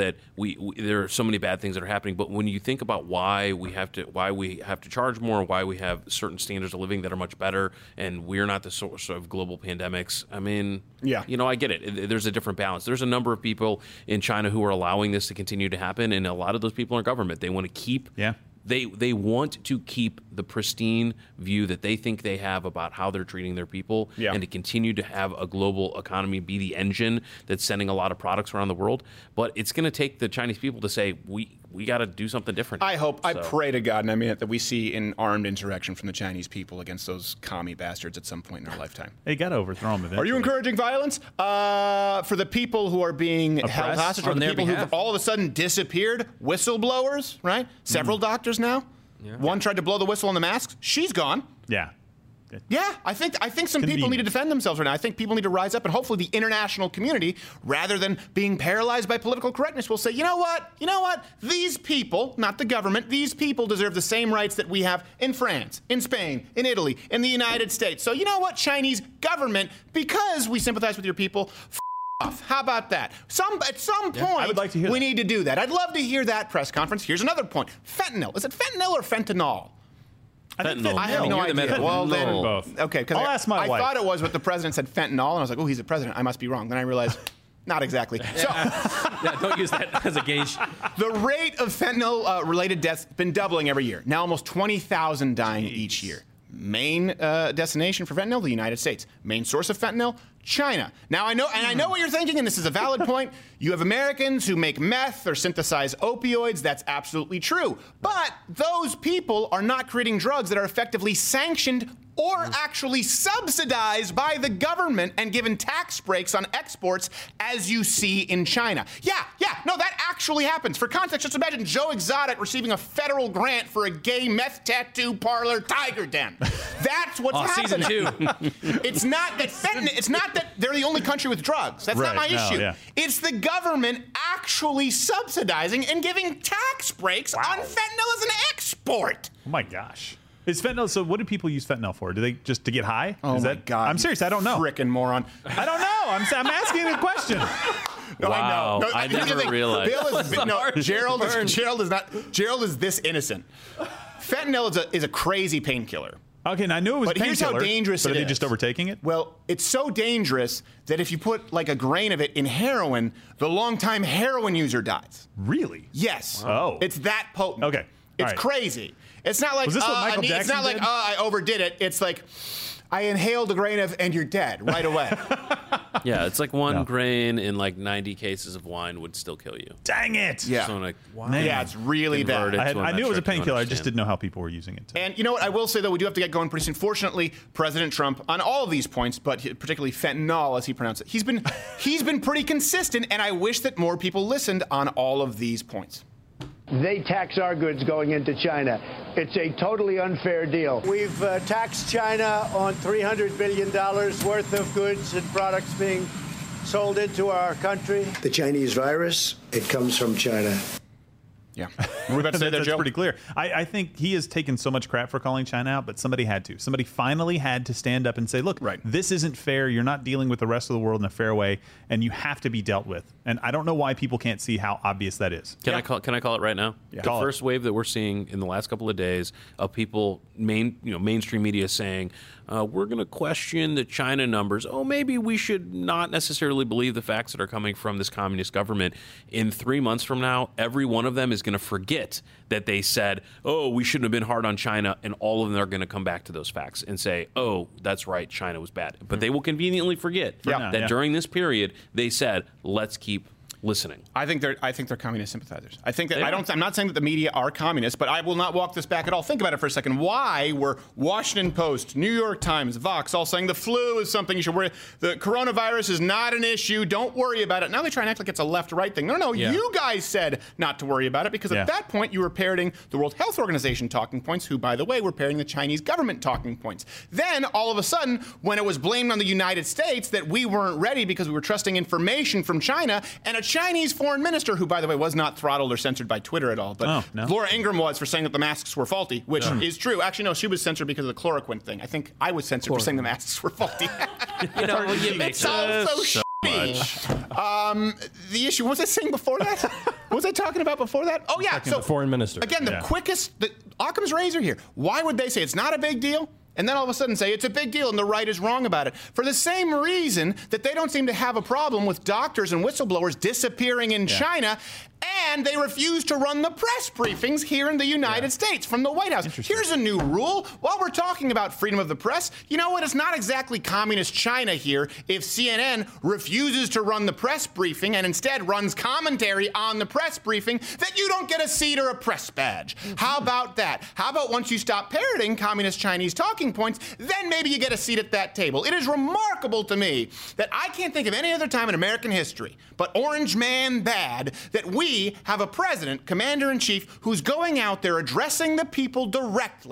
there are so many bad things that are happening. But when you think about why we have to charge more, why we have certain standards of living that are much better, and we're not the source of global pandemics. I mean, I get it. There's a different balance. There's a number of people in China who are allowing this to continue to happen, and a lot of those people are government. They want to keep they want to keep the pristine view that they think they have about how they're treating their people, and to continue to have a global economy be the engine that's sending a lot of products around the world. But it's going to take the Chinese people to say, we got to do something different. I pray to God, and I mean it, that we see an armed insurrection from the Chinese people against those commie bastards at some point in our lifetime. They got to overthrow them eventually. Are you encouraging violence for the people who are being held hostage, or the people who've all of a sudden disappeared? Whistleblowers, right? Several doctors now. Yeah. One tried to blow the whistle on the masks. She's gone. Yeah. Yeah, I think some people need to defend themselves right now. I think people need to rise up, and hopefully the international community, rather than being paralyzed by political correctness, will say, you know what? These people, not the government, these people deserve the same rights that we have in France, in Spain, in Italy, in the United States. So you know what, Chinese government, because we sympathize with your people, off. How about that? At some point, I would like to hear we that. need to do that. I'd love to hear that press conference. Here's another point. Fentanyl. Is it fentanyl or fentanyl? Fentanyl. I have no You're the idea. medical Well, then, both. okay, because I'll ask my wife. I thought it was what the president said, fentanyl, and I was like, oh, he's the president. I must be wrong. Then I realized, not exactly. So, Yeah, don't use that as a gauge. the rate of fentanyl-related deaths has been doubling every year. Now almost 20,000 dying each year. Main destination for fentanyl, the United States. Main source of fentanyl, China. Now I know what you're thinking, and this is a valid point. You have Americans who make meth or synthesize opioids. That's absolutely true. But those people are not creating drugs that are effectively sanctioned or actually subsidized by the government and given tax breaks on exports, as you see in China. No, that actually happens. For context, just imagine Joe Exotic receiving a federal grant for a gay meth tattoo parlor tiger den. That's what's happening. Season 2. It's not that they're the only country with drugs. That's not my issue. Yeah. It's the government actually subsidizing and giving tax breaks on fentanyl as an export. Oh my gosh. Is fentanyl, so what do people use fentanyl for? Do they just to get high? Oh my God. I'm serious, I don't know. Frickin' moron. I don't know. I'm asking a question. No, Wow. I know. No, I here's the never thing. realized. Gerald is this innocent. Fentanyl is a crazy painkiller. Okay, and I knew it was But here's how painkiller, dangerous but it are they is. just overtaking it? Well, it's so dangerous that if you put like a grain of it in heroin, the longtime heroin user dies. Really? Yes. Oh. It's that potent. Okay. It's All right. crazy. It's not like Was this what Michael it's Jackson not like did? I overdid it. It's like I inhaled a grain of and you're dead right away. Yeah, it's like one grain in like 90 cases of wine would still kill you. Dang it. Yeah. So like, Yeah, it's really Convert bad. it. I knew it was a Metric, you painkiller. I just understand. didn't know how people were using it. And you know what? I will say, though, we do have to get going pretty soon. Fortunately, President Trump, on all of these points, but particularly fentanyl, as he pronounced it, he's been pretty consistent, and I wish that more people listened on all of these points. They tax our goods going into China. It's a totally unfair deal. We've taxed China on $300 billion worth of goods and products being sold into our country. The Chinese virus, it comes from China. Yeah. What were we about to say there, That's Joe? pretty clear. I think he has taken so much crap for calling China out, but somebody had to. Somebody finally had to stand up and say, look, this isn't fair. You're not dealing with the rest of the world in a fair way, and you have to be dealt with. And I don't know why people can't see how obvious that is. Can I call it right now? Yeah. The Call it. first wave that we're seeing in the last couple of days of people, mainstream media saying, we're going to question the China numbers. Oh, maybe we should not necessarily believe the facts that are coming from this communist government. In 3 months from now, every one of them is going to forget that they said, oh, we shouldn't have been hard on China, and all of them are going to come back to those facts and say, oh, that's right, China was bad. But they will conveniently forget that during this period, they said, let's keep listening. I think they're communist sympathizers. I think that I'm not saying that the media are communist, but I will not walk this back at all. Think about it for a second. Why were Washington Post, New York Times, Vox all saying the flu is something you should worry? The coronavirus is not an issue. Don't worry about it. Now they try and act like it's a left-right thing. No, you guys said not to worry about it because at that point you were parroting the World Health Organization talking points, who, by the way, were parroting the Chinese government talking points. Then all of a sudden, when it was blamed on the United States that we weren't ready because we were trusting information from China, and a Chinese foreign minister, who, by the way, was not throttled or censored by Twitter at all, but Laura Ingraham was for saying that the masks were faulty, which is true. Actually, no, she was censored because of the chloroquine thing. I think I was censored for saying the masks were faulty. It's all so shitty. The issue, what was I saying before that? What was I talking about before that? Oh, yeah. So, the foreign minister. Again, the Occam's razor here. Why would they say it's not a big deal? And then all of a sudden say it's a big deal and the right is wrong about it. For the same reason that they don't seem to have a problem with doctors and whistleblowers disappearing in China, and they refuse to run the press briefings here in the United States from the White House. Here's a new rule. While we're talking about freedom of the press, you know what? It's not exactly communist China here if CNN refuses to run the press briefing and instead runs commentary on the press briefing, that you don't get a seat or a press badge. How about that? How about once you stop parroting communist Chinese talking points, then maybe you get a seat at that table. It is remarkable to me that I can't think of any other time in American history, but Orange Man bad, that we have a president, commander-in-chief, who's going out there addressing the people directly.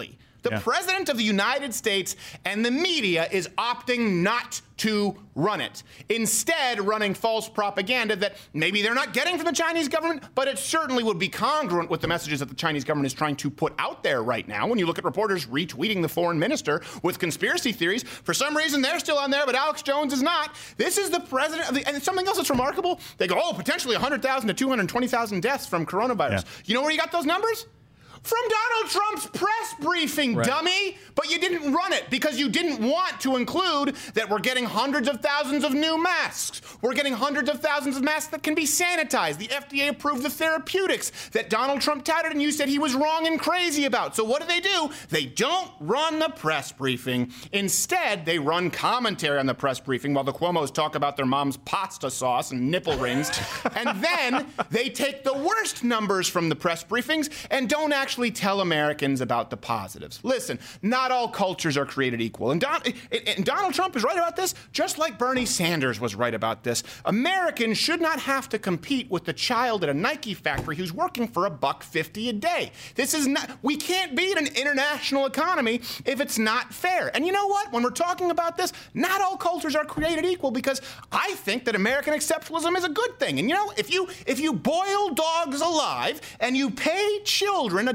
The president of the United States and the media is opting not to run it. Instead, running false propaganda that maybe they're not getting from the Chinese government, but it certainly would be congruent with the messages that the Chinese government is trying to put out there right now. When you look at reporters retweeting the foreign minister with conspiracy theories, for some reason they're still on there, but Alex Jones is not. This is the president of the, and something else that's remarkable, they go, potentially 100,000 to 220,000 deaths from coronavirus. Yeah. You know where you got those numbers? From Donald Trump's press briefing, dummy. But you didn't run it because you didn't want to include that we're getting hundreds of thousands of new masks. We're getting hundreds of thousands of masks that can be sanitized. The FDA approved the therapeutics that Donald Trump touted and you said he was wrong and crazy about. So what do? They don't run the press briefing. Instead, they run commentary on the press briefing while the Cuomos talk about their mom's pasta sauce and nipple rings. And then they take the worst numbers from the press briefings and don't actually tell Americans about the positives. Listen, not all cultures are created equal. And Donald Trump is right about this, just like Bernie Sanders was right about this. Americans should not have to compete with the child at a Nike factory who's working for $1.50 a day. This is not, we can't beat an international economy if it's not fair. And you know what? When we're talking about this, not all cultures are created equal because I think that American exceptionalism is a good thing. And you know, if you boil dogs alive and you pay children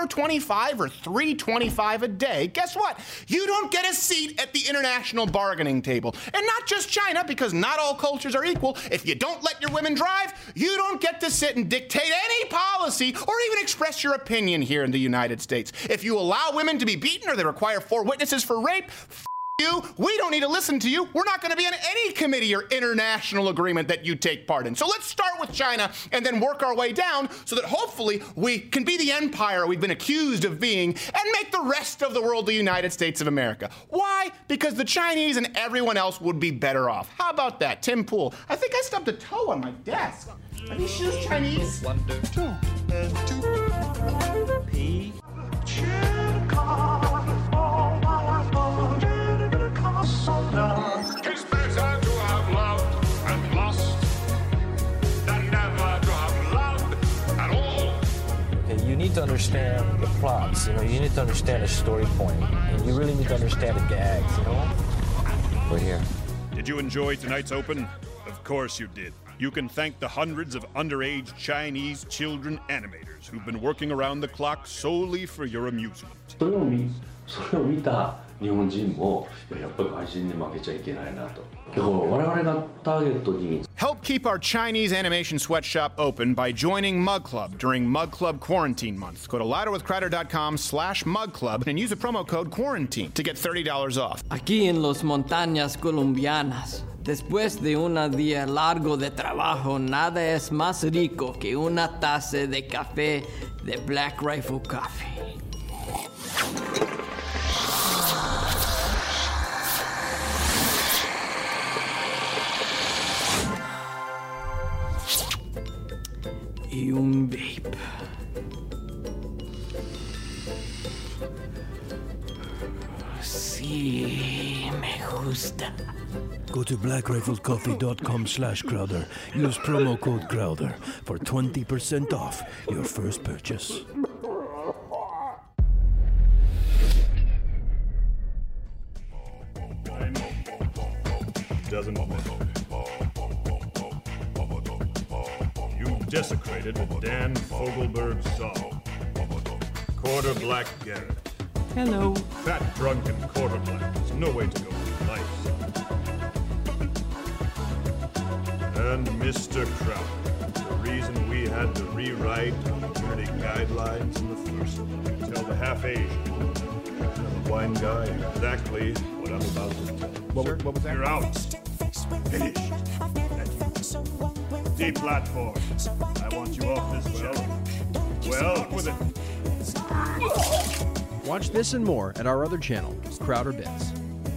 $1.25 or $3.25 a day, guess what? You don't get a seat at the international bargaining table. And not just China, because not all cultures are equal. If you don't let your women drive, you don't get to sit and dictate any policy or even express your opinion here in the United States. If you allow women to be beaten or they require 4 witnesses for rape, you, we don't need to listen to you. We're not going to be in any committee or international agreement that you take part in. So let's start with China and then work our way down so that hopefully we can be the empire we've been accused of being and make the rest of the world the United States of America. Why? Because the Chinese and everyone else would be better off. How about that? Tim Pool. I think I stubbed a toe on my desk. Are these shoes Chinese? 1, 2, and 2. P. It's better to have loved and lost than never to have loved at all. Okay, you need to understand the plots, you need to understand the story point, and you really need to understand the gags, We're here. Did you enjoy tonight's Open? Of course you did. You can thank the hundreds of underage Chinese children animators who've been working around the clock solely for your amusement. それを見た日本人もやっぱり外人に負けちゃいけないなと。だから我々がターゲットに Help keep our Chinese animation sweatshop open by joining Mug Club during Mug Club Quarantine Month. Go to louderwithcrowder.com/Mug Club and use the promo code QUARANTINE to get $30 off. Aquí en las montañas colombianas, después de un día largo de trabajo, nada es más rico que una taza de café de Black Rifle Coffee. Y un vape. Sí, me gusta. Go to blackriflecoffee.com/Crowder. Use promo code Crowder for 20% off your first purchase. Doesn't You've desecrated Dan Fogelberg's song. Quarter Black Garrett. Hello. Fat, drunken Quarter Black is no way to go through life. And Mr. Crowder, the reason we had to rewrite community guidelines in the first place. Tell the half-Asian, tell the wine guy exactly what I'm about to tell. What was that? You're out. Finished. Deplatformed. I want you off this show. Well, with it. Watch this and more at our other channel, Crowder Bits.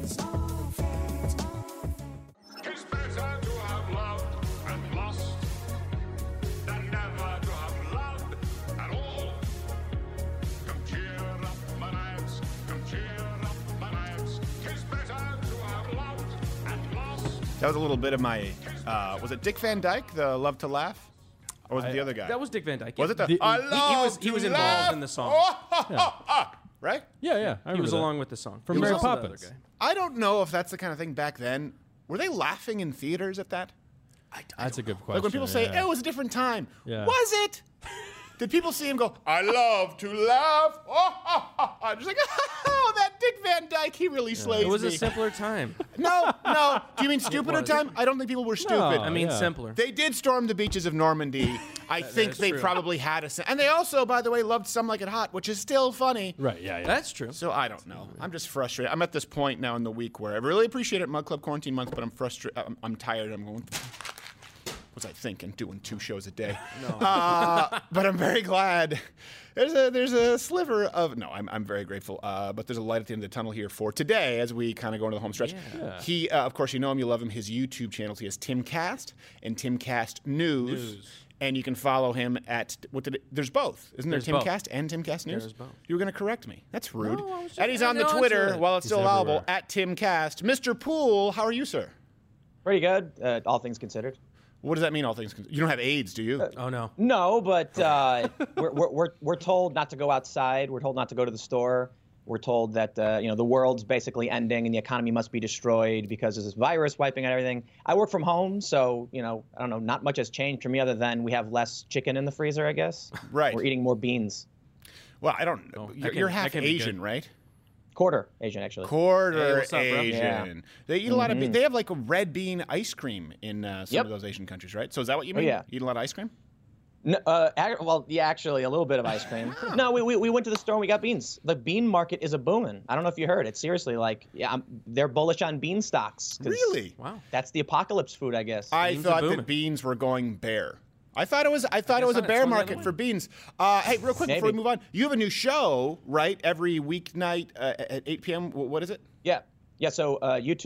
That was a little bit of my, was it Dick Van Dyke, the Love to Laugh? Or was it the other guy? That was Dick Van Dyke. Was it the he was involved in the song. Right. right? Yeah. He was along with the song. From He was Mary also the Poppins. other guy. I don't know if that's the kind of thing back then. Were they laughing in theaters at that? That's a good question. Like when people say, yeah. it was a different time. Yeah. Was it? Did people see him go, I love to laugh? Oh, just like, oh, that Dick Van Dyke, he really slays It was me. a simpler time. No. Do you mean stupider time? I don't think people were stupid. I mean simpler. They did storm the beaches of Normandy. I think is they true. probably had a... And they also, by the way, loved Some Like It Hot, which is still funny. Right, yeah. That's true. So I don't know. I'm just frustrated. I'm at this point now in the week where I really appreciate it, Mug Club Quarantine Month, but I'm frustrated. I'm tired. I'm going... Was I thinking doing 2 shows a day? No. But I'm very glad. There's a sliver of I'm very grateful. But there's a light at the end of the tunnel here for today as we kind of go into the home stretch. Yeah. He, of course, you know him, you love him. His YouTube channels. He has Timcast and Timcast News. And you can follow him at there's both, isn't there? There's both. Timcast and Timcast News. There's both. You were going to correct me. That's rude. No, I was just- And he's on the no, Twitter it's while it's He's still allowable everywhere. at Timcast. Mr. Poole, how are you, sir? Pretty good, all things considered. What does that mean? All things considered? You don't have AIDS, do you? Oh no. No, but we're told not to go outside. We're told not to go to the store. We're told that the world's basically ending and the economy must be destroyed because there's this virus wiping out everything. I work from home, so I don't know. Not much has changed for me other than we have less chicken in the freezer. I guess. Right. We're eating more beans. Well, I don't know. You're half can be Asian, good. right? Quarter Asian, actually. Quarter Hey, what's up, bro? Asian. Yeah. They eat a lot of. They have like a red bean ice cream in some Yep. of those Asian countries, right? So is that what you mean? yeah. Eat a lot of ice cream? No, well, yeah, actually, a little bit of ice cream. No, we went to the store and we got beans. The bean market is a booming. I don't know if you heard. It's seriously like, they're bullish on bean stocks. 'Cause Really? Wow. That's the apocalypse food, I guess. I Beans are thought booming. that beans were going bare. I thought it was a bear it's going the market other for way. beans. Hey, real quick before we Maybe. move on, you have a new show, right? Every weeknight at 8 p.m. What is it? Yeah. So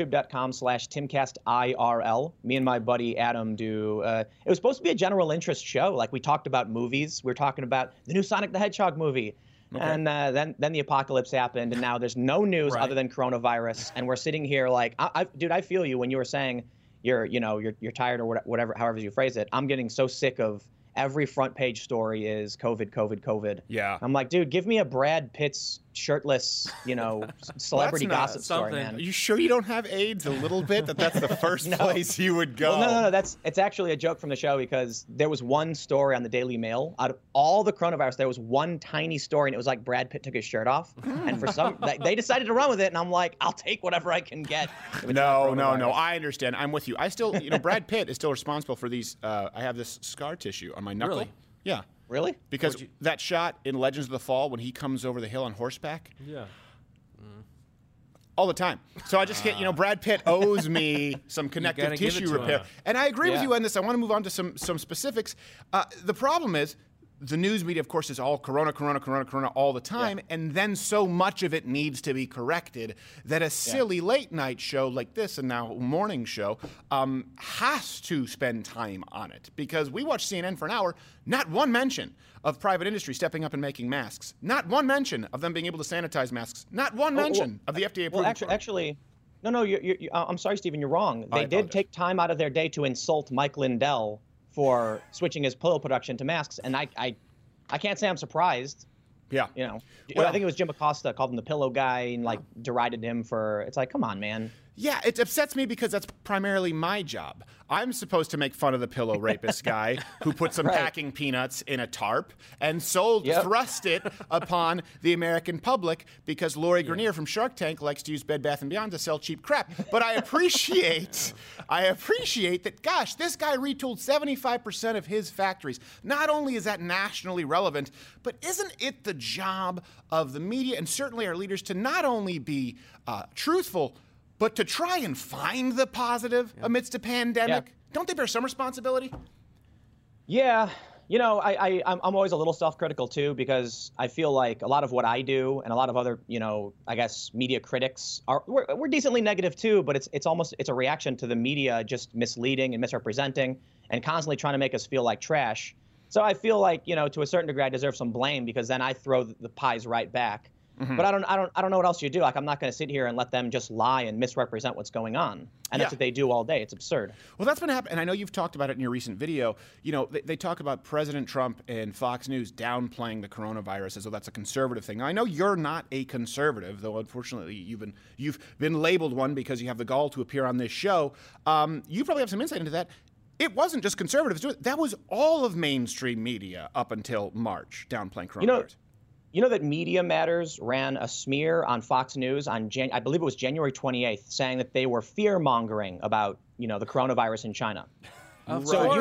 youtube.com/TimcastIRL. Me and my buddy Adam do. It was supposed to be a general interest show. Like we talked about movies. We were talking about the new Sonic the Hedgehog movie. Okay. And then the apocalypse happened, and now there's no news Right. other than coronavirus. And we're sitting here like, dude, I feel you when you were saying you're tired or whatever, however you phrase it. I'm getting so sick of every front page story is COVID. Yeah. I'm like, dude, give me a Brad Pitt's shirtless, celebrity That's not gossip story, something. man. Are you sure you don't have AIDS a little bit? That's the first place you would go. Well, no. It's actually a joke from the show because there was one story on the Daily Mail. Out of all the coronavirus, there was one tiny story, and it was like Brad Pitt took his shirt off. And for some, they decided to run with it, and I'm like, I'll take whatever I can get. if it's not No. coronavirus. I understand. I'm with you. I still, Brad Pitt is still responsible for these. I have this scar tissue on my knuckle. Really? Yeah. Really? Because that shot in Legends of the Fall when he comes over the hill on horseback. Yeah. All the time. So I just can't, Brad Pitt owes me some connective gotta give it tissue to repair. him. And I agree with Yeah. you on this. I want to move on to some specifics. The problem is the news media, of course, is all corona all the time. Yeah. And then so much of it needs to be corrected that a silly late night show like this and now morning show has to spend time on it. Because we watch CNN for an hour, not one mention of private industry stepping up and making masks. Not one mention of them being able to sanitize masks. Not one mention of the FDA approving. Well, actually, no. I'm sorry, Stephen. You're wrong. They did take time out of their day to insult Mike Lindell for switching his pillow production to masks, and I can't say I'm surprised. Yeah. I think it was Jim Acosta called him the pillow guy and derided him for. It's like, come on, man. Yeah, it upsets me because that's primarily my job. I'm supposed to make fun of the pillow rapist guy who put some packing peanuts in a tarp and thrust it upon the American public because Lori Greiner from Shark Tank likes to use Bed Bath & Beyond to sell cheap crap. But I appreciate that, gosh, this guy retooled 75% of his factories. Not only is that nationally relevant, but isn't it the job of the media and certainly our leaders to not only be truthful, but to try and find the positive amidst a pandemic? Yeah. Don't they bear some responsibility? Yeah. I'm always a little self-critical too because I feel like a lot of what I do and a lot of other, I guess media critics we're decently negative too, but it's a reaction to the media just misleading and misrepresenting and constantly trying to make us feel like trash. So I feel like, to a certain degree I deserve some blame because then I throw the pies right back. But I don't know what else you do. Like, I'm not going to sit here and let them just lie and misrepresent what's going on. And that's what they do all day. It's absurd. Well, that's been happening, and I know you've talked about it in your recent video. You know, they talk about President Trump and Fox News downplaying the coronavirus as though that's a conservative thing. Now, I know you're not a conservative, though unfortunately you've been labeled one because you have the gall to appear on this show. You probably have some insight into that. It wasn't just conservatives doing it. That was all of mainstream media up until March, downplaying coronavirus. You know that Media Matters ran a smear on Fox News on I believe it was January 28th, saying that they were fear-mongering about, the coronavirus in China. So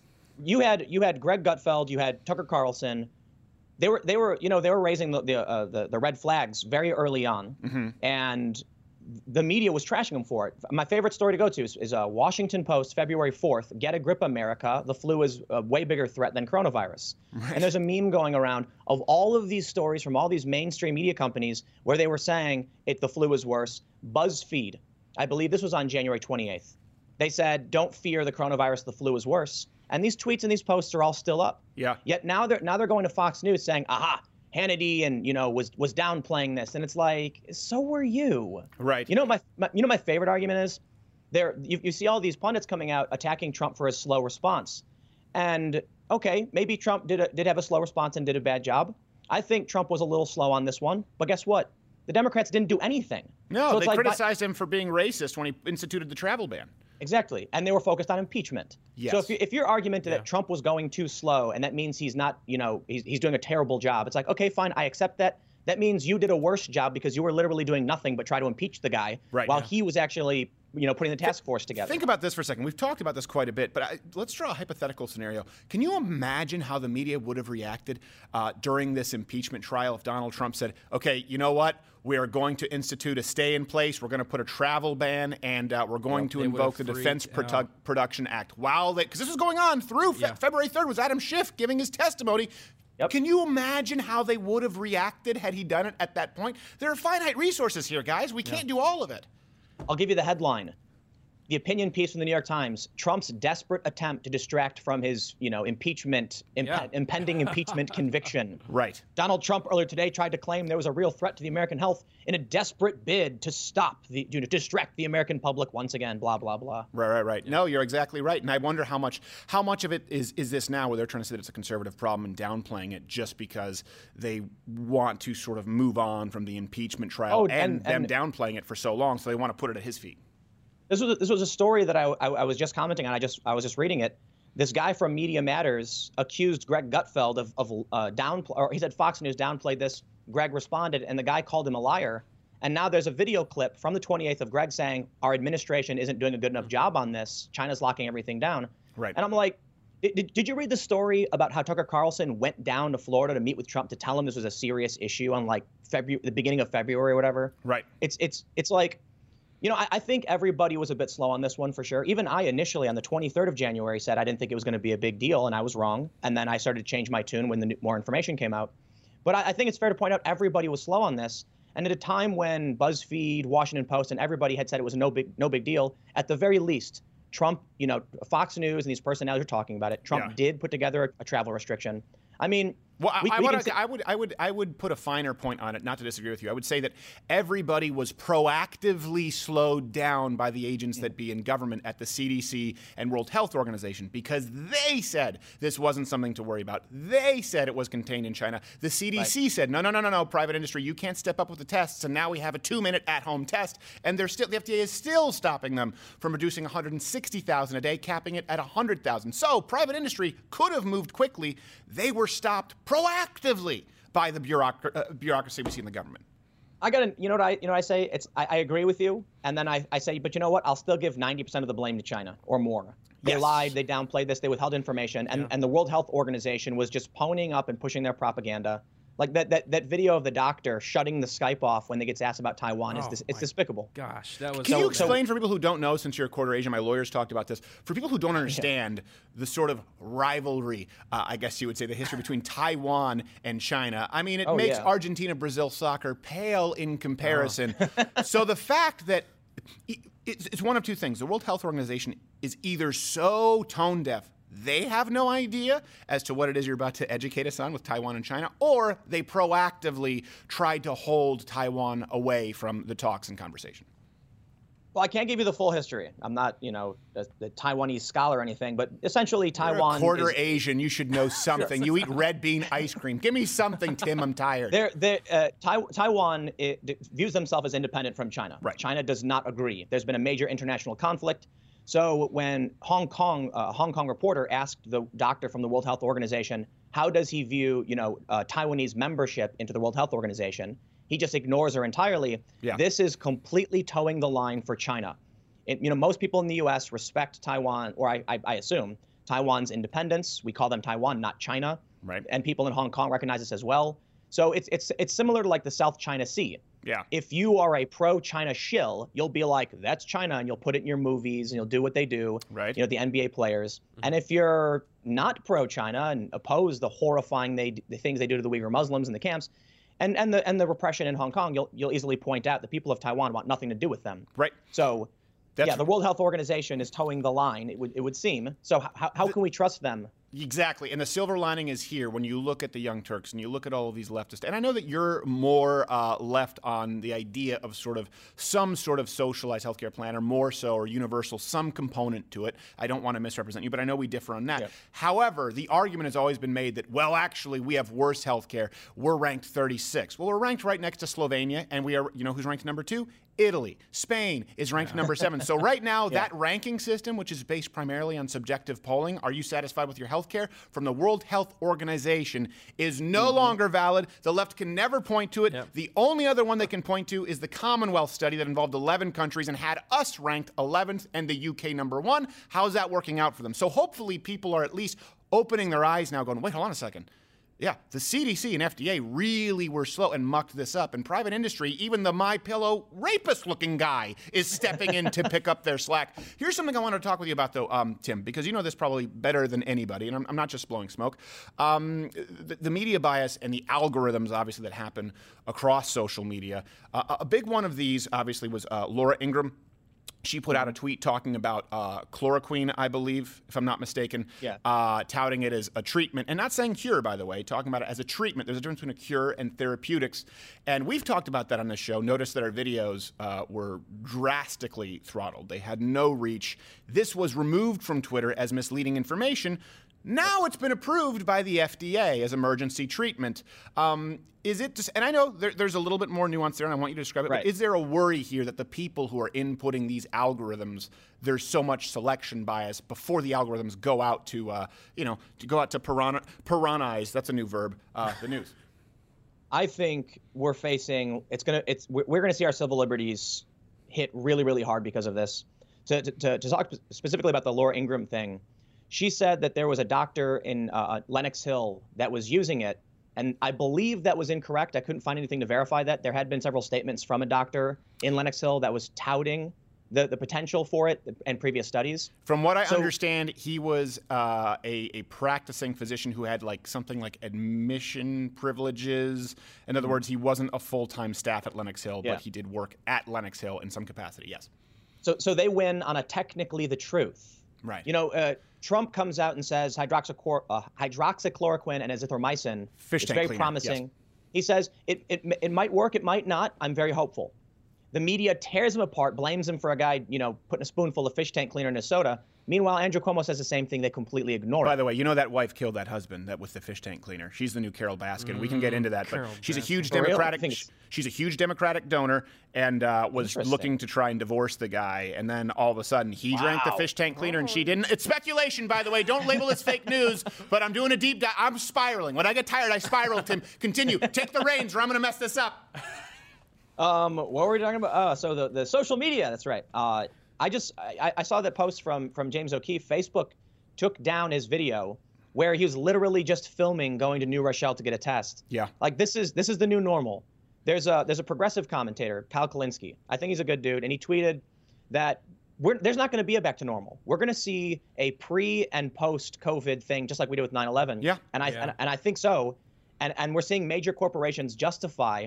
you had Greg Gutfeld, you had Tucker Carlson. They were raising the red flags very early on, and the media was trashing them for it. My favorite story to go to is Washington Post, February 4th, Get a Grip America. The flu is a way bigger threat than coronavirus. Right. And there's a meme going around of all of these stories from all these mainstream media companies where they were saying the flu is worse. BuzzFeed, I believe this was on January 28th. They said, don't fear the coronavirus, the flu is worse. And these tweets and these posts are all still up. Yeah. Yet now they're going to Fox News saying, aha, Hannity and was downplaying this, and it's like, so were you. Right. My favorite argument is you see all these pundits coming out attacking Trump for his slow response, and okay, maybe Trump did have a slow response and did a bad job. I think Trump was a little slow on this one, but guess what? The Democrats didn't do anything. No, so they criticized him for being racist when he instituted the travel ban. Exactly, and they were focused on impeachment. Yes. So if your argument that Trump was going too slow, and that means he's not, he's doing a terrible job, it's like, okay, fine, I accept that. That means you did a worse job because you were literally doing nothing but try to impeach the guy while he was actually, putting the task force together. Think about this for a second. We've talked about this quite a bit, but let's draw a hypothetical scenario. Can you imagine how the media would have reacted during this impeachment trial if Donald Trump said, okay, you know what? We are going to institute a stay in place. We're going to put a travel ban, and we're going to invoke the Defense Production Act. Wow, because this was going on through February 3rd was Adam Schiff giving his testimony. Yep. Can you imagine how they would have reacted had he done it at that point? There are finite resources here, guys. We can't do all of it. I'll give you the headline. The opinion piece from the New York Times, Trump's desperate attempt to distract from his, impending impeachment conviction. Right. Donald Trump earlier today tried to claim there was a real threat to the American health in a desperate bid to to distract the American public once again, blah, blah, blah. Right. Yeah. No, you're exactly right. And I wonder how much of it is this now where they're trying to say that it's a conservative problem and downplaying it just because they want to sort of move on from the impeachment trial and them downplaying it for so long, so they want to put it at his feet. This was a story that I was just commenting on. I was just reading it. This guy from Media Matters accused Greg Gutfeld of he said Fox News downplayed this. Greg responded, and the guy called him a liar. And now there's a video clip from the 28th of Greg saying our administration isn't doing a good enough job on this. China's locking everything down. Right. And I'm like, did you read the story about how Tucker Carlson went down to Florida to meet with Trump to tell him this was a serious issue on the beginning of February or whatever? Right. It's like. I think everybody was a bit slow on this one for sure. Even I initially on the 23rd of January said I didn't think it was going to be a big deal, and I was wrong. And then I started to change my tune when more information came out. But I think it's fair to point out everybody was slow on this. And at a time when BuzzFeed, Washington Post, and everybody had said it was no big deal, at the very least, Trump, Fox News and these personalities are talking about it. Trump did put together a travel restriction. I mean, well, I would put a finer point on it, not to disagree with you. I would say that everybody was proactively slowed down by the agents that be in government at the CDC and World Health Organization because they said this wasn't something to worry about. They said it was contained in China. The CDC said, no, private industry, you can't step up with the tests, and now we have a 2-minute at-home test, and the FDA is still stopping them from reducing 160,000 a day, capping it at 100,000. So private industry could have moved quickly. They were stopped proactively by the bureaucracy we see in the government. You know what I say? I agree with you, and then I say, but you know what? I'll still give 90% of the blame to China or more. They lied, they downplayed this, they withheld information, and the World Health Organization was just ponying up and pushing their propaganda. Like that video of the doctor shutting the Skype off when they gets asked about Taiwan it's despicable. Gosh, that was. Can you explain for people who don't know, since you're a quarter Asian, my lawyers talked about this, for people who don't understand the sort of rivalry, I guess you would say, the history between Taiwan and China. I mean, it makes Argentina, Brazil soccer pale in comparison. So the fact that it's one of two things. The World Health Organization is either so tone deaf they have no idea as to what it is you're about to educate us on with Taiwan and China, or they proactively tried to hold Taiwan away from the talks and conversation? Well, I can't give you the full history. I'm not, the Taiwanese scholar or anything, but essentially Taiwan. You're a quarter Asian. You should know something. You eat red bean ice cream. Give me something, Tim. I'm tired. Taiwan views themselves as independent from China. Right. China does not agree. There's been a major international conflict. So when a Hong Kong reporter asked the doctor from the World Health Organization, how does he view, Taiwanese membership into the World Health Organization, he just ignores her entirely. Yeah. This is completely towing the line for China. Most people in the U.S. respect Taiwan, or I assume Taiwan's independence. We call them Taiwan, not China. Right. And people in Hong Kong recognize this as well. So it's similar to like the South China Sea. Yeah. If you are a pro-China shill, you'll be like, that's China, and you'll put it in your movies, and you'll do what they do. Right. The NBA players. And if you're not pro-China and oppose the horrifying the things they do to the Uyghur Muslims in the camps, and the repression in Hong Kong, you'll easily point out the people of Taiwan want nothing to do with them. Right. So, the World Health Organization is towing the line. It would seem. So how can we trust them? Exactly. And the silver lining is here when you look at the Young Turks and you look at all of these leftists. And I know that you're more left on the idea of some sort of socialized healthcare plan, or more so, or universal, some component to it. I don't want to misrepresent you, but I know we differ on that. Yep. However, the argument has always been made that, well, actually, we have worse healthcare. We're ranked 36. Well, we're ranked right next to Slovenia, and we are, who's ranked number 2? Italy. Spain is ranked number 7. So right now, that ranking system, which is based primarily on subjective polling, are you satisfied with your healthcare, from the World Health Organization, is no longer valid. The left can never point to it. Yep. The only other one they can point to is the Commonwealth study that involved 11 countries and had us ranked 11th and the UK number 1. How's that working out for them? So hopefully people are at least opening their eyes now, going, wait, hold on a second. Yeah, the CDC and FDA really were slow and mucked this up. And private industry, even the MyPillow rapist-looking guy, is stepping in to pick up their slack. Here's something I want to talk with you about, though, Tim, because you know this probably better than anybody, and I'm not just blowing smoke. The media bias and the algorithms, obviously, that happen across social media. A big one of these, obviously, was Laura Ingraham. She put out a tweet talking about chloroquine, I believe, if I'm not mistaken, touting it as a treatment, and not saying cure, by the way, talking about it as a treatment. There's a difference between a cure and therapeutics, and we've talked about that on this show. Notice that our videos were drastically throttled. They had no reach. This was removed from Twitter as misleading information. Now it's been approved by the FDA as emergency treatment. Is it just, and I know there's a little bit more nuance there, and I want you to describe it, right. But is there a worry here that the people who are inputting these algorithms, there's so much selection bias before the algorithms go out to piranhaize, that's a new verb, the news? I think we're facing, we're going to see our civil liberties hit really, really hard because of this. To talk specifically about the Laura Ingraham thing, she said that there was a doctor in Lenox Hill that was using it, and I believe that was incorrect. I couldn't find anything to verify that. There had been several statements from a doctor in Lenox Hill that was touting the potential for it and previous studies. From what I understand, he was a practicing physician who had something like admission privileges. In other words, he wasn't a full-time staff at Lenox Hill, but he did work at Lenox Hill in some capacity, yes. So they win on a technically the truth. Right. Trump comes out and says hydroxychloroquine and azithromycin is very promising. Yes. He says it might work, it might not. I'm very hopeful. The media tears him apart, blames him for a guy, putting a spoonful of fish tank cleaner in his soda. Meanwhile, Andrew Cuomo says the same thing. They completely ignore it. By the way, that wife killed that husband with the fish tank cleaner. She's the new Carol Baskin. We can get into that, but she's a huge Democratic. She's a huge Democratic donor, and was looking to try and divorce the guy. And then all of a sudden, he drank the fish tank cleaner, and she didn't. It's speculation, by the way. Don't label this fake news. But I'm doing a deep dive. I'm spiraling. When I get tired, I spiral. Tim, continue. Take the reins, or I'm going to mess this up. What were we talking about? So the social media. That's right. I saw that post from James O'Keefe. Facebook took down his video where he was literally just filming going to New Rochelle to get a test. Yeah. This is the new normal. There's a progressive commentator, Kyle Kalinske. I think he's a good dude, and he tweeted that there's not going to be a back to normal. We're going to see a pre and post COVID thing, just like we did with 9/11. Yeah. And I think so. And we're seeing major corporations justify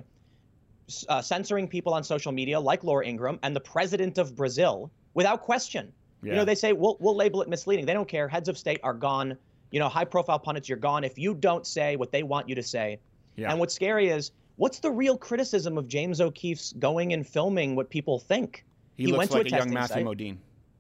censoring people on social media like Laura Ingraham and the president of Brazil without question. You know, they say we'll label it misleading. They don't care. Heads of state are gone. You know, high-profile pundits, you're gone if you don't say what they want you to say. And what's scary is, what's the real criticism of James O'Keefe's going and filming what people think? He looks went like to a young Matthew Modine.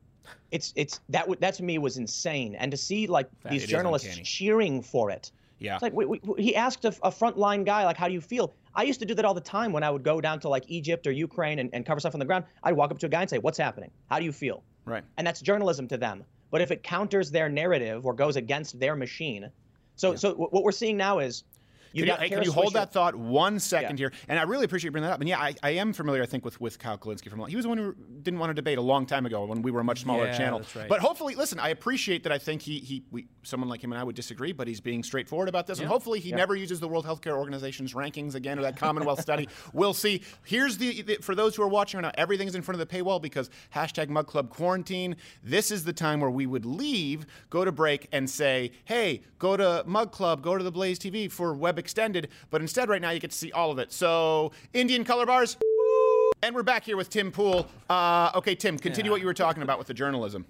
That to me was insane, and to see like these It is journalists uncanny. cheering for it. Yeah. It's like he asked a frontline guy, like, how do you feel? I used to do that all the time when I would go down to like Egypt or Ukraine and cover stuff on the ground. I'd walk up to a guy and say, what's happening? How do you feel? Right. And that's journalism to them. But if it counters their narrative or goes against their machine, so what we're seeing now is Can you hold that thought 1 second here? And I really appreciate you bringing that up. And yeah, I am familiar, I think, with Kyle Kulinski from. He was the one who didn't want to debate a long time ago when we were a much smaller channel. That's right. But hopefully, listen, I appreciate that. I think someone like him and I would disagree, but he's being straightforward about this. And hopefully he never uses the World Healthcare Organization's rankings again or that Commonwealth study. We'll see. Here's for those who are watching right now, everything's in front of the paywall because #MugClubQuarantine. This is the time where we would leave, go to break, and say, hey, go to Mug Club, go to the Blaze TV for Web Extended. But instead, right now, you get to see all of it. So, Indian color bars. And we're back here with Tim Pool. Okay, Tim, continue what you were talking about with the journalism.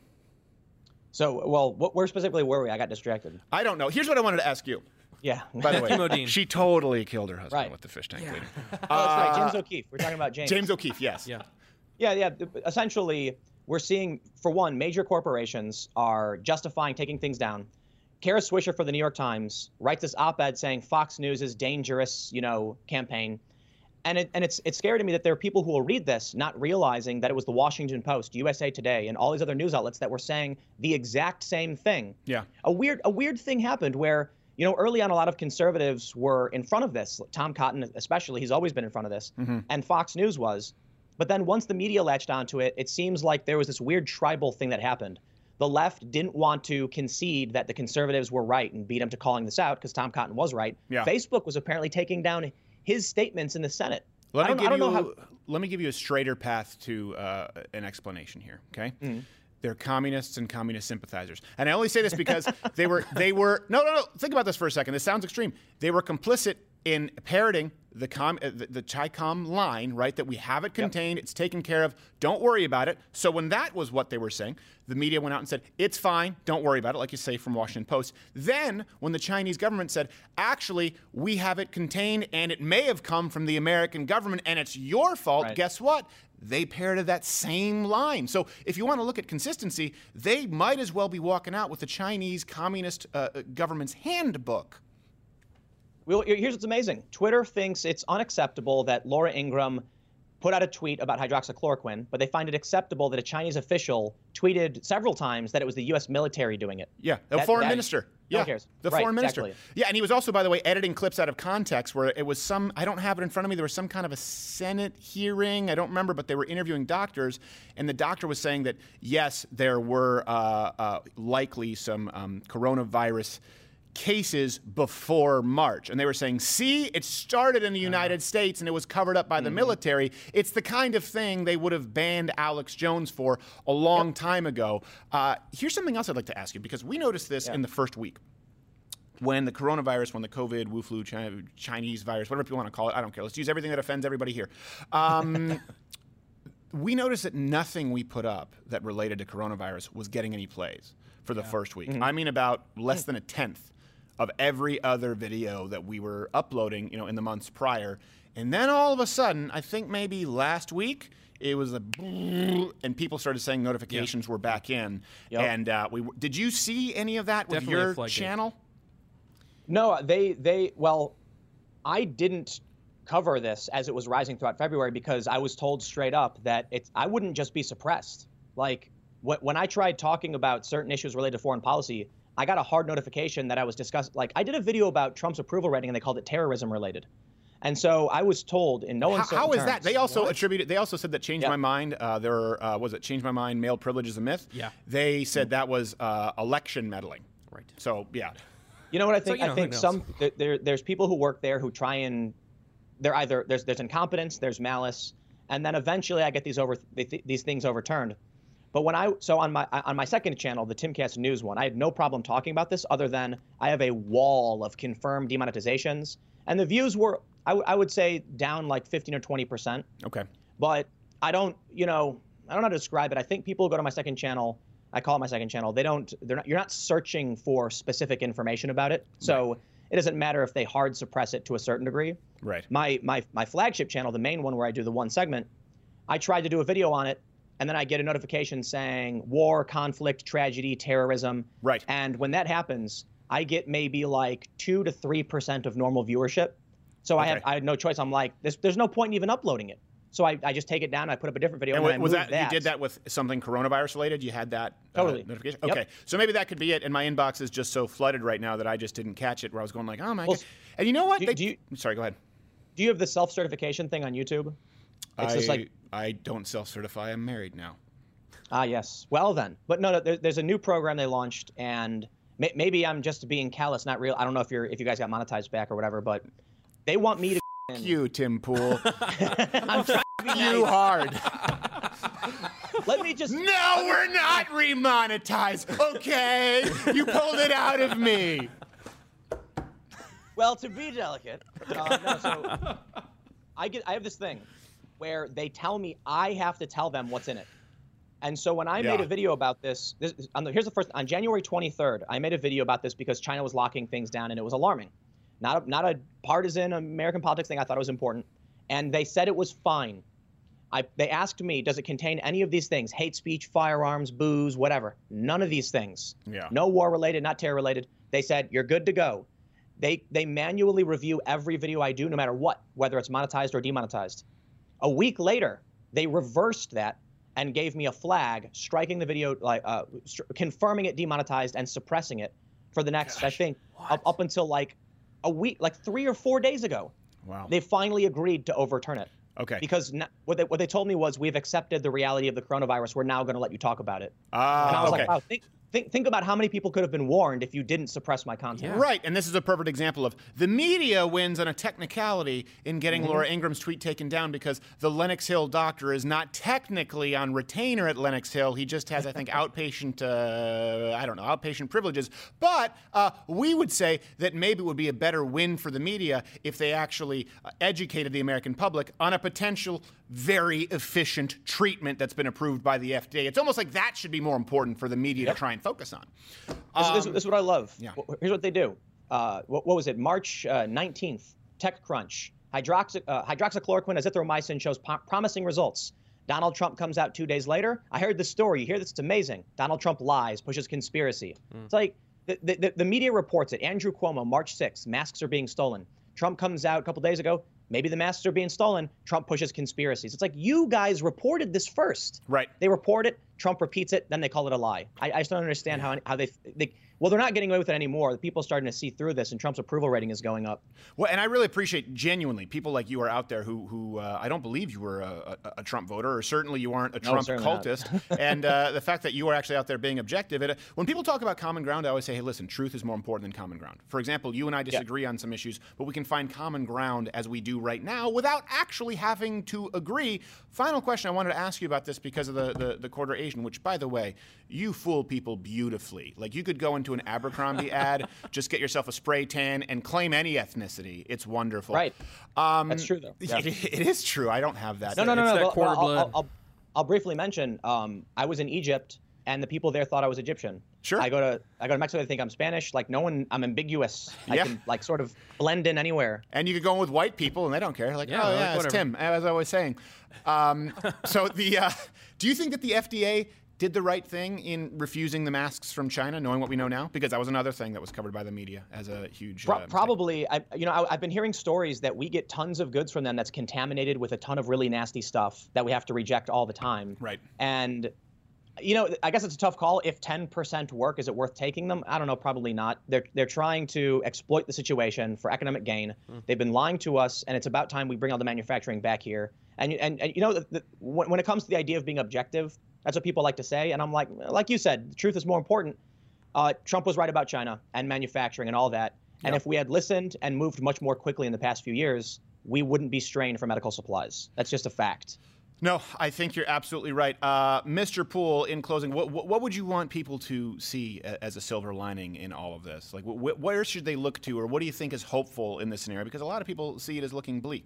So, well, where specifically were we? I got distracted. I don't know. Here's what I wanted to ask you. Yeah. By the way, she totally killed her husband with the fish tank lady. Oh, that's right. James O'Keefe. We're talking about James. James O'Keefe, yes. Yeah. Essentially, we're seeing, for one, major corporations are justifying taking things down. Kara Swisher for the New York Times writes this op-ed saying Fox News is dangerous, campaign. And it's scary to me that there are people who will read this not realizing that it was the Washington Post, USA Today, and all these other news outlets that were saying the exact same thing. Yeah. A weird thing happened where, early on a lot of conservatives were in front of this. Tom Cotton especially, he's always been in front of this. And Fox News was. But then once the media latched onto it, it seems like there was this weird tribal thing that happened. The left didn't want to concede that the conservatives were right and beat him to calling this out because Tom Cotton was right. Yeah. Facebook was apparently taking down his statements in the Senate. Let me give you a straighter path to an explanation here, okay? They're communists and communist sympathizers. And I only say this because they were no, think about this for a second. This sounds extreme. They were complicit in parroting the Chi-Com line, right, that we have it contained, it's taken care of, don't worry about it. So when that was what they were saying, the media went out and said, it's fine, don't worry about it, like you say from Washington Post. Then when the Chinese government said, actually, we have it contained and it may have come from the American government and it's your fault, guess what? They parroted that same line. So if you want to look at consistency, they might as well be walking out with the Chinese Communist government's handbook. Well, here's what's amazing. Twitter thinks it's unacceptable that Laura Ingraham put out a tweet about hydroxychloroquine, but they find it acceptable that a Chinese official tweeted several times that it was the U.S. military doing it. Yeah, the foreign minister. No one cares. The foreign minister. Exactly. Yeah, and he was also, by the way, editing clips out of context where it was I don't have it in front of me, there was some kind of a Senate hearing, I don't remember, but they were interviewing doctors, and the doctor was saying that, yes, there were likely some coronavirus cases before March. And they were saying, see, it started in the United States and it was covered up by the military. It's the kind of thing they would have banned Alex Jones for a long time ago. Here's something else I'd like to ask you, because we noticed this in the first week. When the coronavirus, when the COVID, Wu flu, Chinese virus, whatever people want to call it, I don't care. Let's use everything that offends everybody here. We noticed that nothing we put up that related to coronavirus was getting any plays for the first week. I mean, about less than a tenth of every other video that we were uploading, in the months prior. And then all of a sudden, I think maybe last week, it was and people started saying notifications were back in. And did you see any of that with your channel? No, well, I didn't cover this as it was rising throughout February because I was told straight up that I wouldn't just be suppressed. Like, when I tried talking about certain issues related to foreign policy, I got a hard notification that I was discussing. Like, I did a video about Trump's approval rating, and they called it terrorism related. And so I was told in no uncertain terms. How is that? They also attributed. They also said that Change My Mind. Was it Change My Mind? Male privilege is a myth. Yeah. They said that was election meddling. Right. So yeah. You know what I think? I think there's people who work there who try and they're either there's incompetence, there's malice, and then eventually I get these things overturned. But on my second channel, the Timcast News one, I had no problem talking about this other than I have a wall of confirmed demonetizations, and the views were I would say down like 15 or 20%. Okay. But I don't know how to describe it. I think people who go to my second channel I call it my second channel. You're not searching for specific information about it. So it doesn't matter if they hard suppress it to a certain degree. Right. My flagship channel, the main one where I do the one segment, I tried to do a video on it, and then I get a notification saying war, conflict, tragedy, terrorism. Right. And when that happens, I get maybe like 2 to 3% of normal viewership. So I had no choice. I'm like, there's no point in even uploading it. So I just take it down. I put up a different video. And was that you did that with something coronavirus related? You had that notification? Yep. Okay, so maybe that could be it. And my inbox is just so flooded right now that I just didn't catch it. Where I was going like, oh my god. And you know what? Sorry, go ahead. Do you have the self-certification thing on YouTube? It's just like I don't self-certify. I'm married now. Ah, yes. Well then, but no, there's a new program they launched, and maybe I'm just being callous, not real. I don't know if you guys got monetized back or whatever, but they want me to. Fuck you, Tim Pool. I'm trying to be you hard. Let me just. No, we're not remonetized. Okay, you pulled it out of me. Well, to be delicate, so I have this thing where they tell me I have to tell them what's in it. And so when I made a video about this here's the first. On January 23rd, I made a video about this because China was locking things down, and it was alarming. Not a partisan American politics thing. I thought it was important. And they said it was fine. They asked me, does it contain any of these things? Hate speech, firearms, booze, whatever. None of these things. Yeah. No war-related, not terror-related. They said, you're good to go. They manually review every video I do, no matter what, whether it's monetized or demonetized. A week later, they reversed that and gave me a flag, striking the video, confirming it demonetized and suppressing it for the next, I think, up until like a week, like 3 or 4 days ago. Wow. They finally agreed to overturn it. Okay. Because what they told me was, we've accepted the reality of the coronavirus. We're now going to let you talk about it. And Ah, I was okay. like, wow, think about how many people could have been warned if you didn't suppress my content. Right, and this is a perfect example of the media wins on a technicality in getting Laura Ingram's tweet taken down because the Lenox Hill doctor is not technically on retainer at Lenox Hill. He just has, I think, outpatient privileges. But we would say that maybe it would be a better win for the media if they actually educated the American public on a potential very efficient treatment that's been approved by the FDA. It's almost like that should be more important for the media to try and focus on. This is what I love. Yeah. Here's what they do. What was it? March 19th, TechCrunch. Hydroxychloroquine, azithromycin shows promising results. Donald Trump comes out 2 days later. I heard the story. You hear this? It's amazing. Donald Trump lies, pushes conspiracy. It's like the media reports it. Andrew Cuomo, March 6th, masks are being stolen. Trump comes out a couple days ago. Maybe the masks are being stolen. Trump pushes conspiracies. It's like, you guys reported this first. Right. They report it. Trump repeats it. Then they call it a lie. I just don't understand how they well, they're not getting away with it anymore. The people are starting to see through this, and Trump's approval rating is going up. Well, and I really appreciate genuinely people like you are out there who I don't believe you were a Trump voter, or certainly you aren't a Trump cultist. And the fact that you are actually out there being objective. When people talk about common ground, I always say, hey, listen, truth is more important than common ground. For example, you and I disagree on some issues, but we can find common ground as we do right now without actually having to agree. Final question I wanted to ask you about this because of the quarter Asian, which, by the way, you fool people beautifully. Like, you could go into an Abercrombie ad, just get yourself a spray tan, and claim any ethnicity. It's wonderful. Right. That's true, though. Yeah. It is true. I don't have that. No. I'll briefly mention. I was in Egypt, and the people there thought I was Egyptian. Sure. I go to Mexico. They think I'm Spanish. Like, no one. I'm ambiguous. I can like sort of blend in anywhere. And you could go in with white people, and they don't care. Like, it's Tim, as I was saying. So do you think that the FDA did the right thing in refusing the masks from China, knowing what we know now? Because that was another thing that was covered by the media as a huge probably. I've been hearing stories that we get tons of goods from them that's contaminated with a ton of really nasty stuff that we have to reject all the time. Right. And I guess it's a tough call. If 10% work, is it worth taking them? I don't know. Probably not. They're trying to exploit the situation for economic gain. They've been lying to us, and it's about time we bring all the manufacturing back here. And when it comes to the idea of being objective, that's what people like to say. And I'm like you said, the truth is more important. Trump was right about China and manufacturing and all that. And if we had listened and moved much more quickly in the past few years, we wouldn't be strained for medical supplies. That's just a fact. No, I think you're absolutely right. Mr. Poole, in closing, what would you want people to see as a silver lining in all of this? Like, where should they look to, or what do you think is hopeful in this scenario? Because a lot of people see it as looking bleak.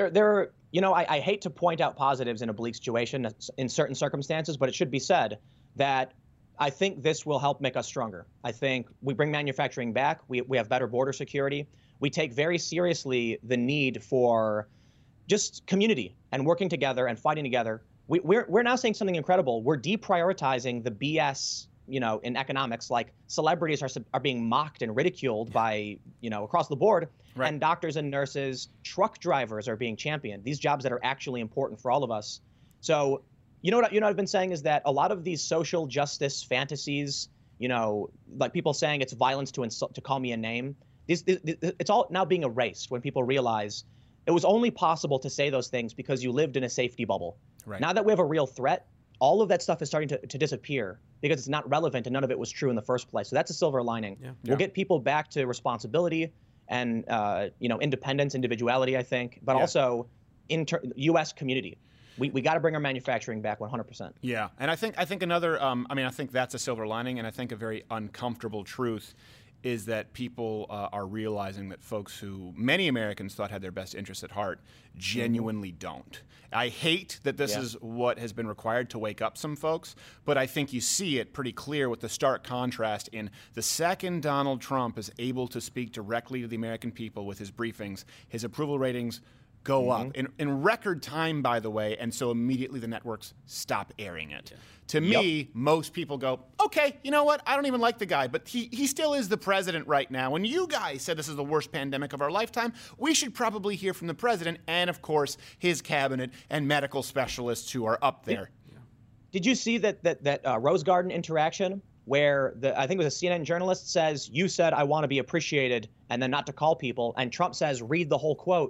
I hate to point out positives in a bleak situation in certain circumstances, but it should be said, that I think this will help make us stronger. I think we bring manufacturing back. We have better border security. We take very seriously the need for just community and working together and fighting together. We're now saying something incredible. We're deprioritizing the BS, in economics, like celebrities are being mocked and ridiculed by, across the board. Right. And doctors and nurses, truck drivers are being championed. These jobs that are actually important for all of us. So, what I've been saying is that a lot of these social justice fantasies, like people saying it's violence to call me a name, it's all now being erased when people realize it was only possible to say those things because you lived in a safety bubble. Right. Now that we have a real threat, all of that stuff is starting to disappear because it's not relevant and none of it was true in the first place. So that's a silver lining. Yeah. We'll get people back to responsibility and independence, individuality, I think, but also U.S. community. We got to bring our manufacturing back 100%. Yeah, and I think another. I think that's a silver lining, and I think a very uncomfortable truth is that people are realizing that folks who many Americans thought had their best interests at heart genuinely don't. I hate that this is what has been required to wake up some folks, but I think you see it pretty clear with the stark contrast in the second Donald Trump is able to speak directly to the American people with his briefings, his approval ratings go up in record time, by the way, and so immediately the networks stop airing it. Yeah. To me, most people go, okay, you know what? I don't even like the guy, but he still is the president right now. When you guys said this is the worst pandemic of our lifetime, we should probably hear from the president and, of course, his cabinet and medical specialists who are up there. Did you see that Rose Garden interaction where I think it was a CNN journalist says, you said I want to be appreciated and then not to call people, and Trump says, read the whole quote.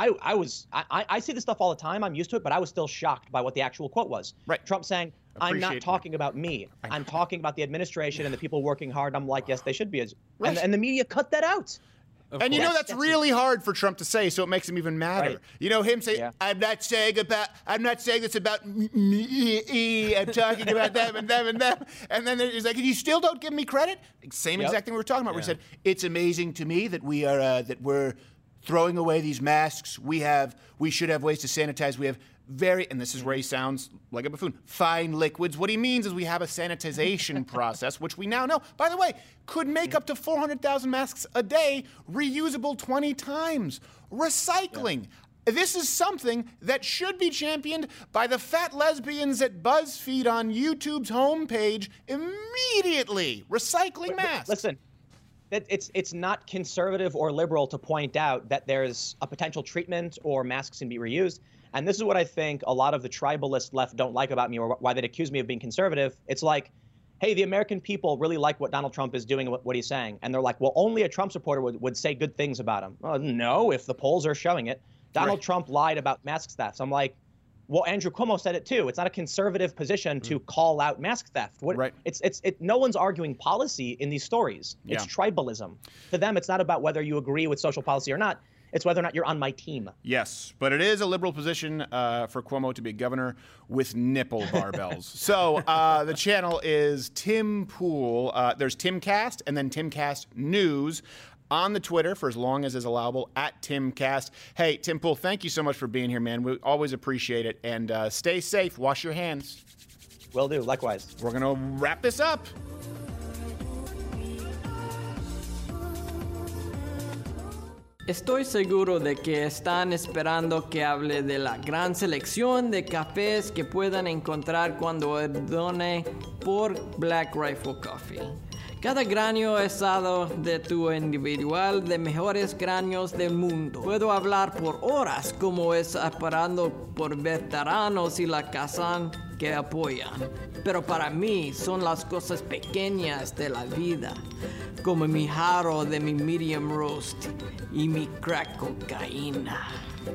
I see this stuff all the time. I'm used to it, but I was still shocked by what the actual quote was. Right. Trump saying, I'm not talking about me. I'm talking about the administration and the people working hard. I'm like, yes, they should be. And the media cut that out. And that's really hard for Trump to say, so it makes him even madder. Right. Him say, I'm not saying this about me. I'm talking about them and them and them. And then he's like, you still don't give me credit? Same exact thing we were talking about. Where he said, it's amazing to me that we're throwing away these masks. We should have ways to sanitize. We have and this is where he sounds like a buffoon, fine liquids. What he means is we have a sanitization process, which we now know, by the way, could make up to 400,000 masks a day, reusable 20 times. Recycling. Yeah. This is something that should be championed by the fat lesbians at BuzzFeed on YouTube's homepage immediately. Recycling masks. Listen. It's not conservative or liberal to point out that there's a potential treatment or masks can be reused. And this is what I think a lot of the tribalist left don't like about me or why they'd accuse me of being conservative. It's like, hey, the American people really like what Donald Trump is doing and what he's saying. And they're like, well, only a Trump supporter would say good things about him. No, if the polls are showing it. Donald Trump lied about mask theft. So I'm like, well, Andrew Cuomo said it too. It's not a conservative position to call out mask theft. No one's arguing policy in these stories. It's tribalism. To them, it's not about whether you agree with social policy or not. It's whether or not you're on my team. Yes, but it is a liberal position for Cuomo to be governor with nipple barbells. So the channel is Tim Pool. There's Timcast and then Timcast News on the Twitter for as long as is allowable at Timcast. Hey, Tim Pool, thank you so much for being here, man. We always appreciate it. And stay safe. Wash your hands. Will do. Likewise. We're going to wrap this up. Estoy seguro de que están esperando que hable de la gran selección de cafés que puedan encontrar cuando ordene por Black Rifle Coffee. Cada grano asado de tu individual de mejores granos del mundo. Puedo hablar por horas como es esperando por veteranos y la casa que apoyan. Pero para mí son las cosas pequeñas de la vida, como mi jarro de mi medium roast y mi crack cocaína.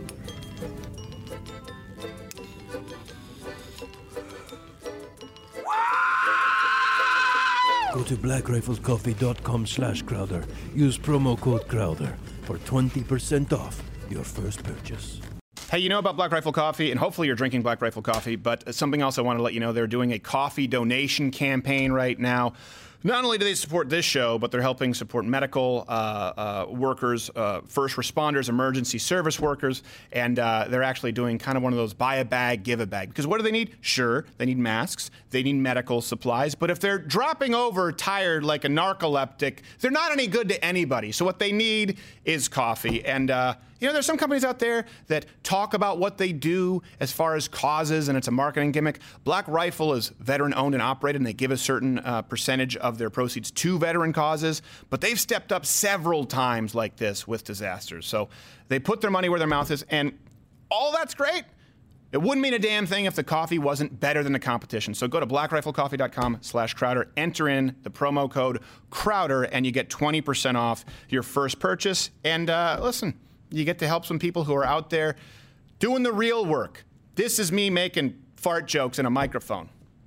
Go to blackriflecoffee.com/Crowder. Use promo code Crowder for 20% off your first purchase. Hey, you know about Black Rifle Coffee, and hopefully you're drinking Black Rifle Coffee, but something else I want to let you know, they're doing a coffee donation campaign right now. Not only do they support this show, but they're helping support medical workers, first responders, emergency service workers, and they're actually doing kind of one of those buy a bag, give a bag. Because what do they need? Sure, they need masks, they need medical supplies, but if they're dropping over tired like a narcoleptic, they're not any good to anybody. So what they need is coffee. And there's some companies out there that talk about what they do as far as causes, and it's a marketing gimmick. Black Rifle is veteran-owned and operated, and they give a certain percentage of their proceeds to veteran causes, but they've stepped up several times like this with disasters. So they put their money where their mouth is, and all that's great. It wouldn't mean a damn thing if the coffee wasn't better than the competition. So go to blackriflecoffee.com/Crowder, enter in the promo code Crowder, and you get 20% off your first purchase. And listen, you get to help some people who are out there doing the real work. This is me making fart jokes in a microphone.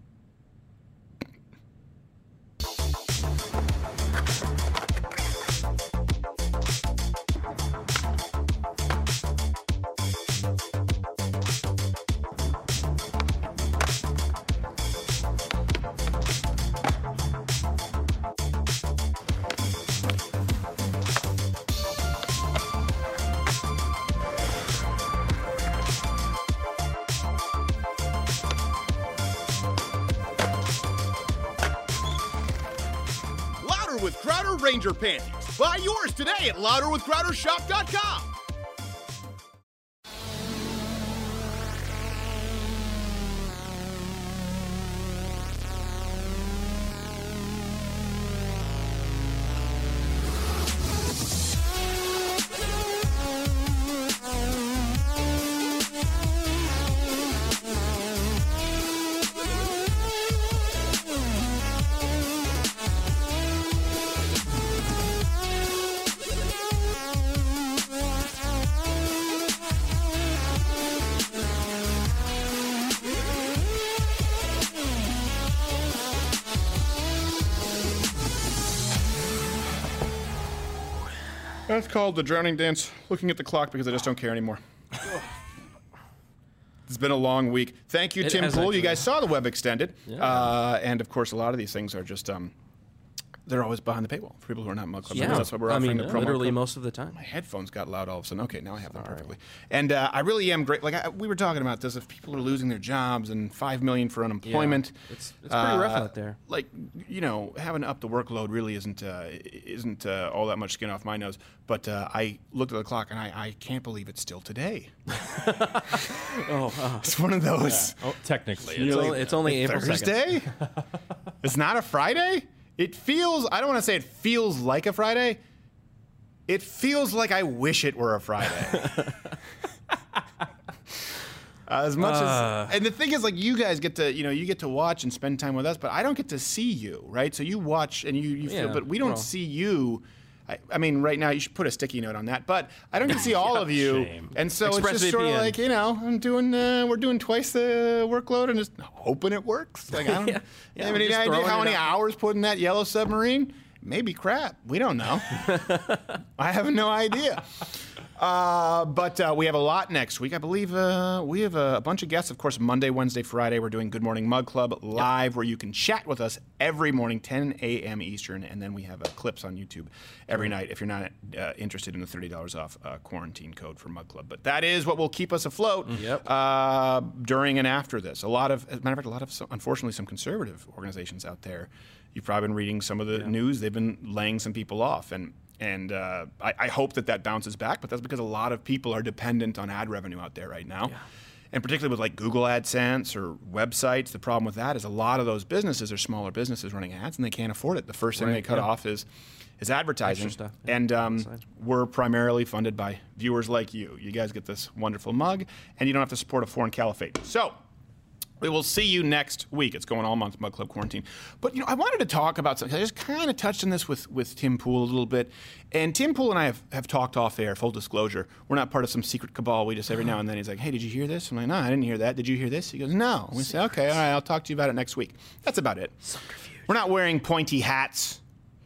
With Crowder Ranger Panties. Buy yours today at louderwithcrowdershop.com. That's called the drowning dance, looking at the clock because I just don't care anymore. It's been a long week. Thank you, Tim Pool. You guys saw the web extended. Yeah. And, of course, a lot of these things are just, they're always behind the paywall for people who are not Mug Club members. That's why we're offering the promo literally code. most of the time. My headphones got loud all of a sudden. Okay, now I have them perfectly. And I really am great. Like, we were talking about this. If people are losing their jobs and $5 million for unemployment. Yeah. It's pretty rough out there. Like, having to up the workload really isn't all that much skin off my nose. But I looked at the clock, and I can't believe it's still today. It's one of those. Yeah. Oh, technically. It's only April 2nd. Thursday? It's not a Friday? It feels, I don't want to say it feels like a Friday. It feels like I wish it were a Friday. As much as, and the thing is, like, you guys get to, you get to watch and spend time with us, but I don't get to see you, right? So you watch and you feel, but we don't see you. I mean, right now you should put a sticky note on that, but I don't get to see all of you, and so it's just sort of like, we're doing twice the workload and just hoping it works. Like, I don't have any idea how many hours put in that yellow submarine. Maybe crap. We don't know. I have no idea. But we have a lot next week. I believe we have a bunch of guests. Of course, Monday, Wednesday, Friday, we're doing Good Morning Mug Club live, where you can chat with us every morning, 10 a.m. Eastern. And then we have clips on YouTube every night if you're not interested in the $30 off quarantine code for Mug Club. But that is what will keep us afloat during and after this. As a matter of fact, unfortunately, some conservative organizations out there, you've probably been reading some of the news. They've been laying some people off. And I hope that bounces back, but that's because a lot of people are dependent on ad revenue out there right now. Yeah. And particularly with like Google AdSense or websites, the problem with that is a lot of those businesses are smaller businesses running ads, and they can't afford it. The first thing they cut off is advertising. Stuff, and we're primarily funded by viewers like you. You guys get this wonderful mug, and you don't have to support a foreign caliphate. So we will see you next week. It's going all month, Mug Club Quarantine. But, I wanted to talk about something. I just kind of touched on this with Tim Pool a little bit. And Tim Pool and I have talked off air, full disclosure. We're not part of some secret cabal. We just every now and then he's like, hey, did you hear this? I'm like, no, I didn't hear that. Did you hear this? He goes, no. And we say, okay, all right, I'll talk to you about it next week. That's about it. We're not wearing pointy hats.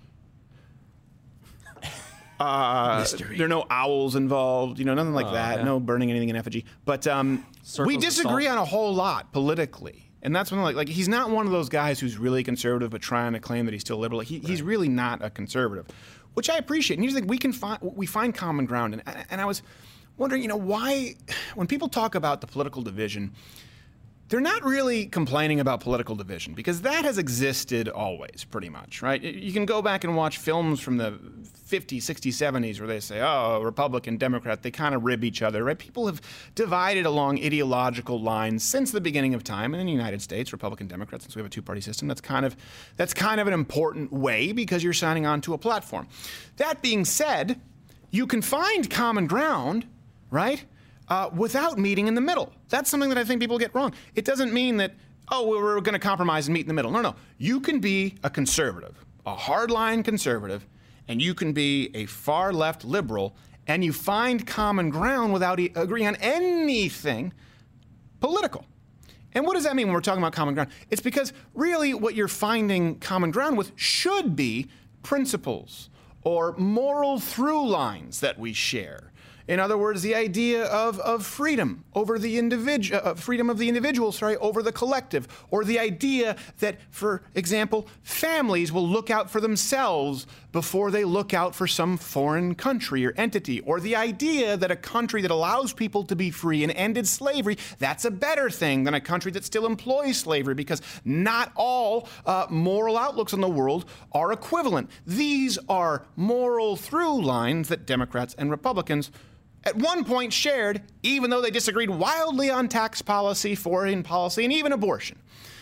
There are no owls involved, nothing like that. Yeah. No burning anything in effigy. But we disagree on a whole lot politically. And that's when, like he's not one of those guys who's really conservative but trying to claim that he's still liberal. He's really not a conservative, which I appreciate. And here's the thing, we find common ground. And I was wondering, why, when people talk about the political division, they're not really complaining about political division, because that has existed always, pretty much, right? You can go back and watch films from the 50s, 60s, 70s where they say, oh, Republican, Democrat, they kind of rib each other, right? People have divided along ideological lines since the beginning of time. And in the United States, Republican, Democrat, since we have a two-party system, that's kind of an important way because you're signing on to a platform. That being said, you can find common ground, right? Without meeting in the middle. That's something that I think people get wrong. It doesn't mean that, we're going to compromise and meet in the middle. No. You can be a conservative, a hardline conservative, and you can be a far left liberal, and you find common ground without agreeing on anything political. And what does that mean when we're talking about common ground? It's because really what you're finding common ground with should be principles or moral through lines that we share. In other words, the idea of freedom over the freedom of the individual, over the collective, or the idea that, for example, families will look out for themselves before they look out for some foreign country or entity, or the idea that a country that allows people to be free and ended slavery, that's a better thing than a country that still employs slavery, because not all moral outlooks on the world are equivalent. These are moral through lines that Democrats and Republicans at one point shared, even though they disagreed wildly on tax policy, foreign policy, and even abortion.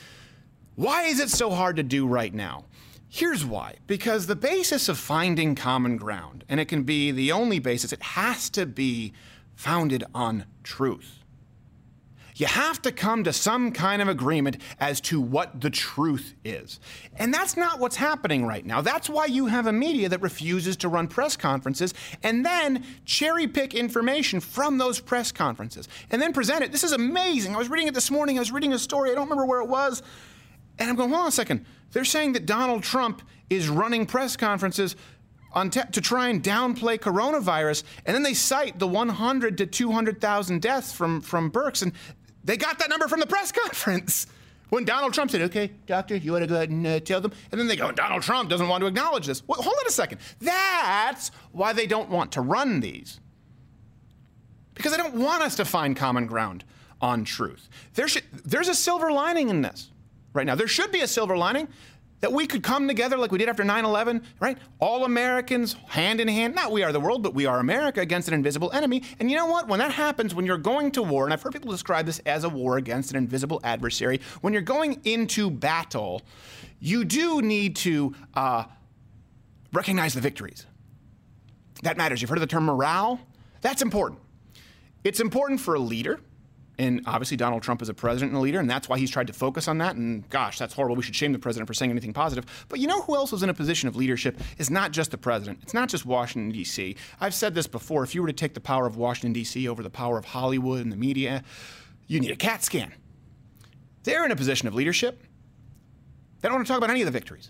Why is it so hard to do right now? Here's why. Because the basis of finding common ground, and it can be the only basis, it has to be founded on truth. You have to come to some kind of agreement as to what the truth is. And that's not what's happening right now. That's why you have a media that refuses to run press conferences and then cherry pick information from those press conferences and then present it. This is amazing. I was reading it this morning. I was reading a story. I don't remember where it was. And I'm going, hold on a second. They're saying that Donald Trump is running press conferences to try and downplay coronavirus. And then they cite the 100 to 200,000 deaths from Birx. And they got that number from the press conference when Donald Trump said, okay, doctor, you want to go ahead and tell them? And then they go, Donald Trump doesn't want to acknowledge this. Well, hold on a second. That's why they don't want to run these. Because they don't want us to find common ground on truth. There's a silver lining in this right now. There should be a silver lining that we could come together like we did after 9/11, right? All Americans, hand in hand, not we are the world, but we are America against an invisible enemy. And you know what? When that happens, when you're going to war, and I've heard people describe this as a war against an invisible adversary, when you're going into battle, you do need to recognize the victories. That matters. You've heard of the term morale? That's important. It's important for a leader. And obviously Donald Trump is a president and a leader, and that's why he's tried to focus on that. And gosh, that's horrible. We should shame the president for saying anything positive. But you know who else is in a position of leadership? It's not just the president. It's not just Washington, D.C. I've said this before. If you were to take the power of Washington, D.C. over the power of Hollywood and the media, you need a CAT scan. They're in a position of leadership. They don't want to talk about any of the victories.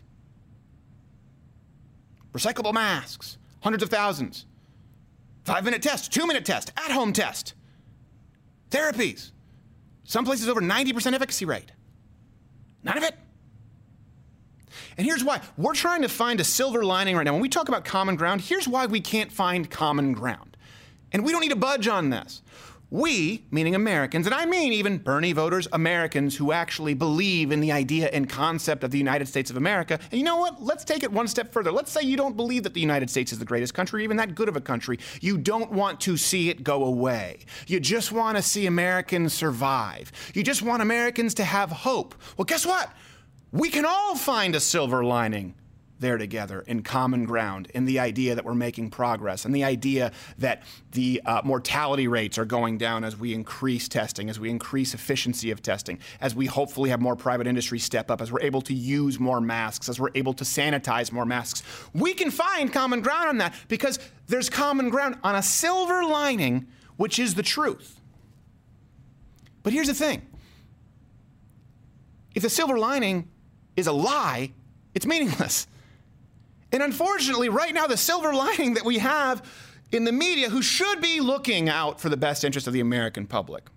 Recyclable masks, hundreds of thousands. 5-minute test, 2-minute test, at-home test. Therapies. Some places over 90% efficacy rate. None of it. And here's why. We're trying to find a silver lining right now. When we talk about common ground, here's why we can't find common ground. And we don't need to budge on this. We, meaning Americans, and I mean even Bernie voters, Americans who actually believe in the idea and concept of the United States of America. And you know what? Let's take it one step further. Let's say you don't believe that the United States is the greatest country, even that good of a country. You don't want to see it go away. You just want to see Americans survive. You just want Americans to have hope. Well, guess what? We can all find a silver lining there together in common ground, in the idea that we're making progress, and the idea that the mortality rates are going down as we increase testing, as we increase efficiency of testing, as we hopefully have more private industry step up, as we're able to use more masks, as we're able to sanitize more masks. We can find common ground on that because there's common ground on a silver lining, which is the truth. But here's the thing. If the silver lining is a lie, it's meaningless. And unfortunately, right now, the silver lining that we have in the media, who should be looking out for the best interest of the American public,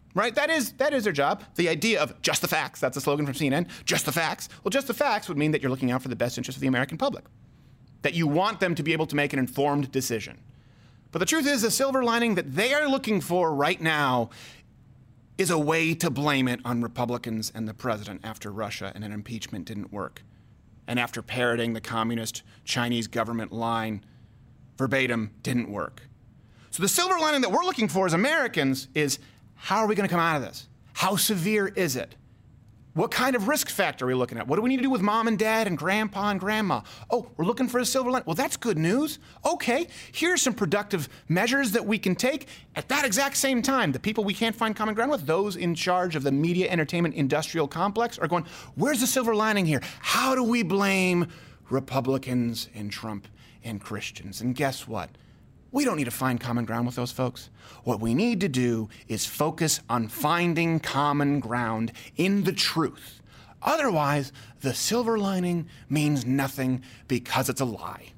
right? That is their job. The idea of just the facts, that's a slogan from CNN, just the facts. Well, just the facts would mean that you're looking out for the best interest of the American public, that you want them to be able to make an informed decision. But the truth is, the silver lining that they are looking for right now is a way to blame it on Republicans and the president after Russia and an impeachment didn't work, and after parroting the communist Chinese government line verbatim didn't work. So the silver lining that we're looking for as Americans is, how are we going to come out of this? How severe is it? What kind of risk factor are we looking at? What do we need to do with mom and dad and grandpa and grandma? Oh, we're looking for a silver lining. Well, that's good news. Okay, here's some productive measures that we can take. At that exact same time, the people we can't find common ground with, those in charge of the media entertainment industrial complex, are going, where's the silver lining here? How do we blame Republicans and Trump and Christians? And guess what? We don't need to find common ground with those folks. What we need to do is focus on finding common ground in the truth. Otherwise, the silver lining means nothing because it's a lie.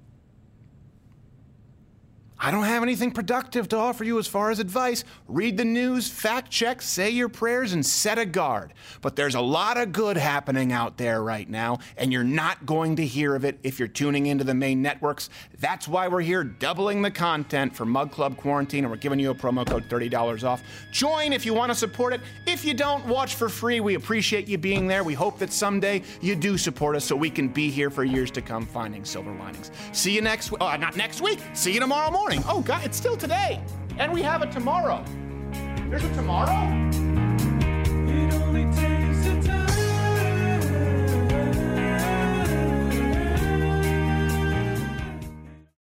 I don't have anything productive to offer you as far as advice. Read the news, fact check, say your prayers, and set a guard. But there's a lot of good happening out there right now, and you're not going to hear of it if you're tuning into the main networks. That's why we're here doubling the content for Mug Club Quarantine, and we're giving you a promo code $30 off. Join if you want to support it. If you don't, watch for free. We appreciate you being there. We hope that someday you do support us so we can be here for years to come finding silver linings. See you next week. Not next week. See you tomorrow morning. Oh, God, it's still today. And we have a tomorrow. There's a tomorrow?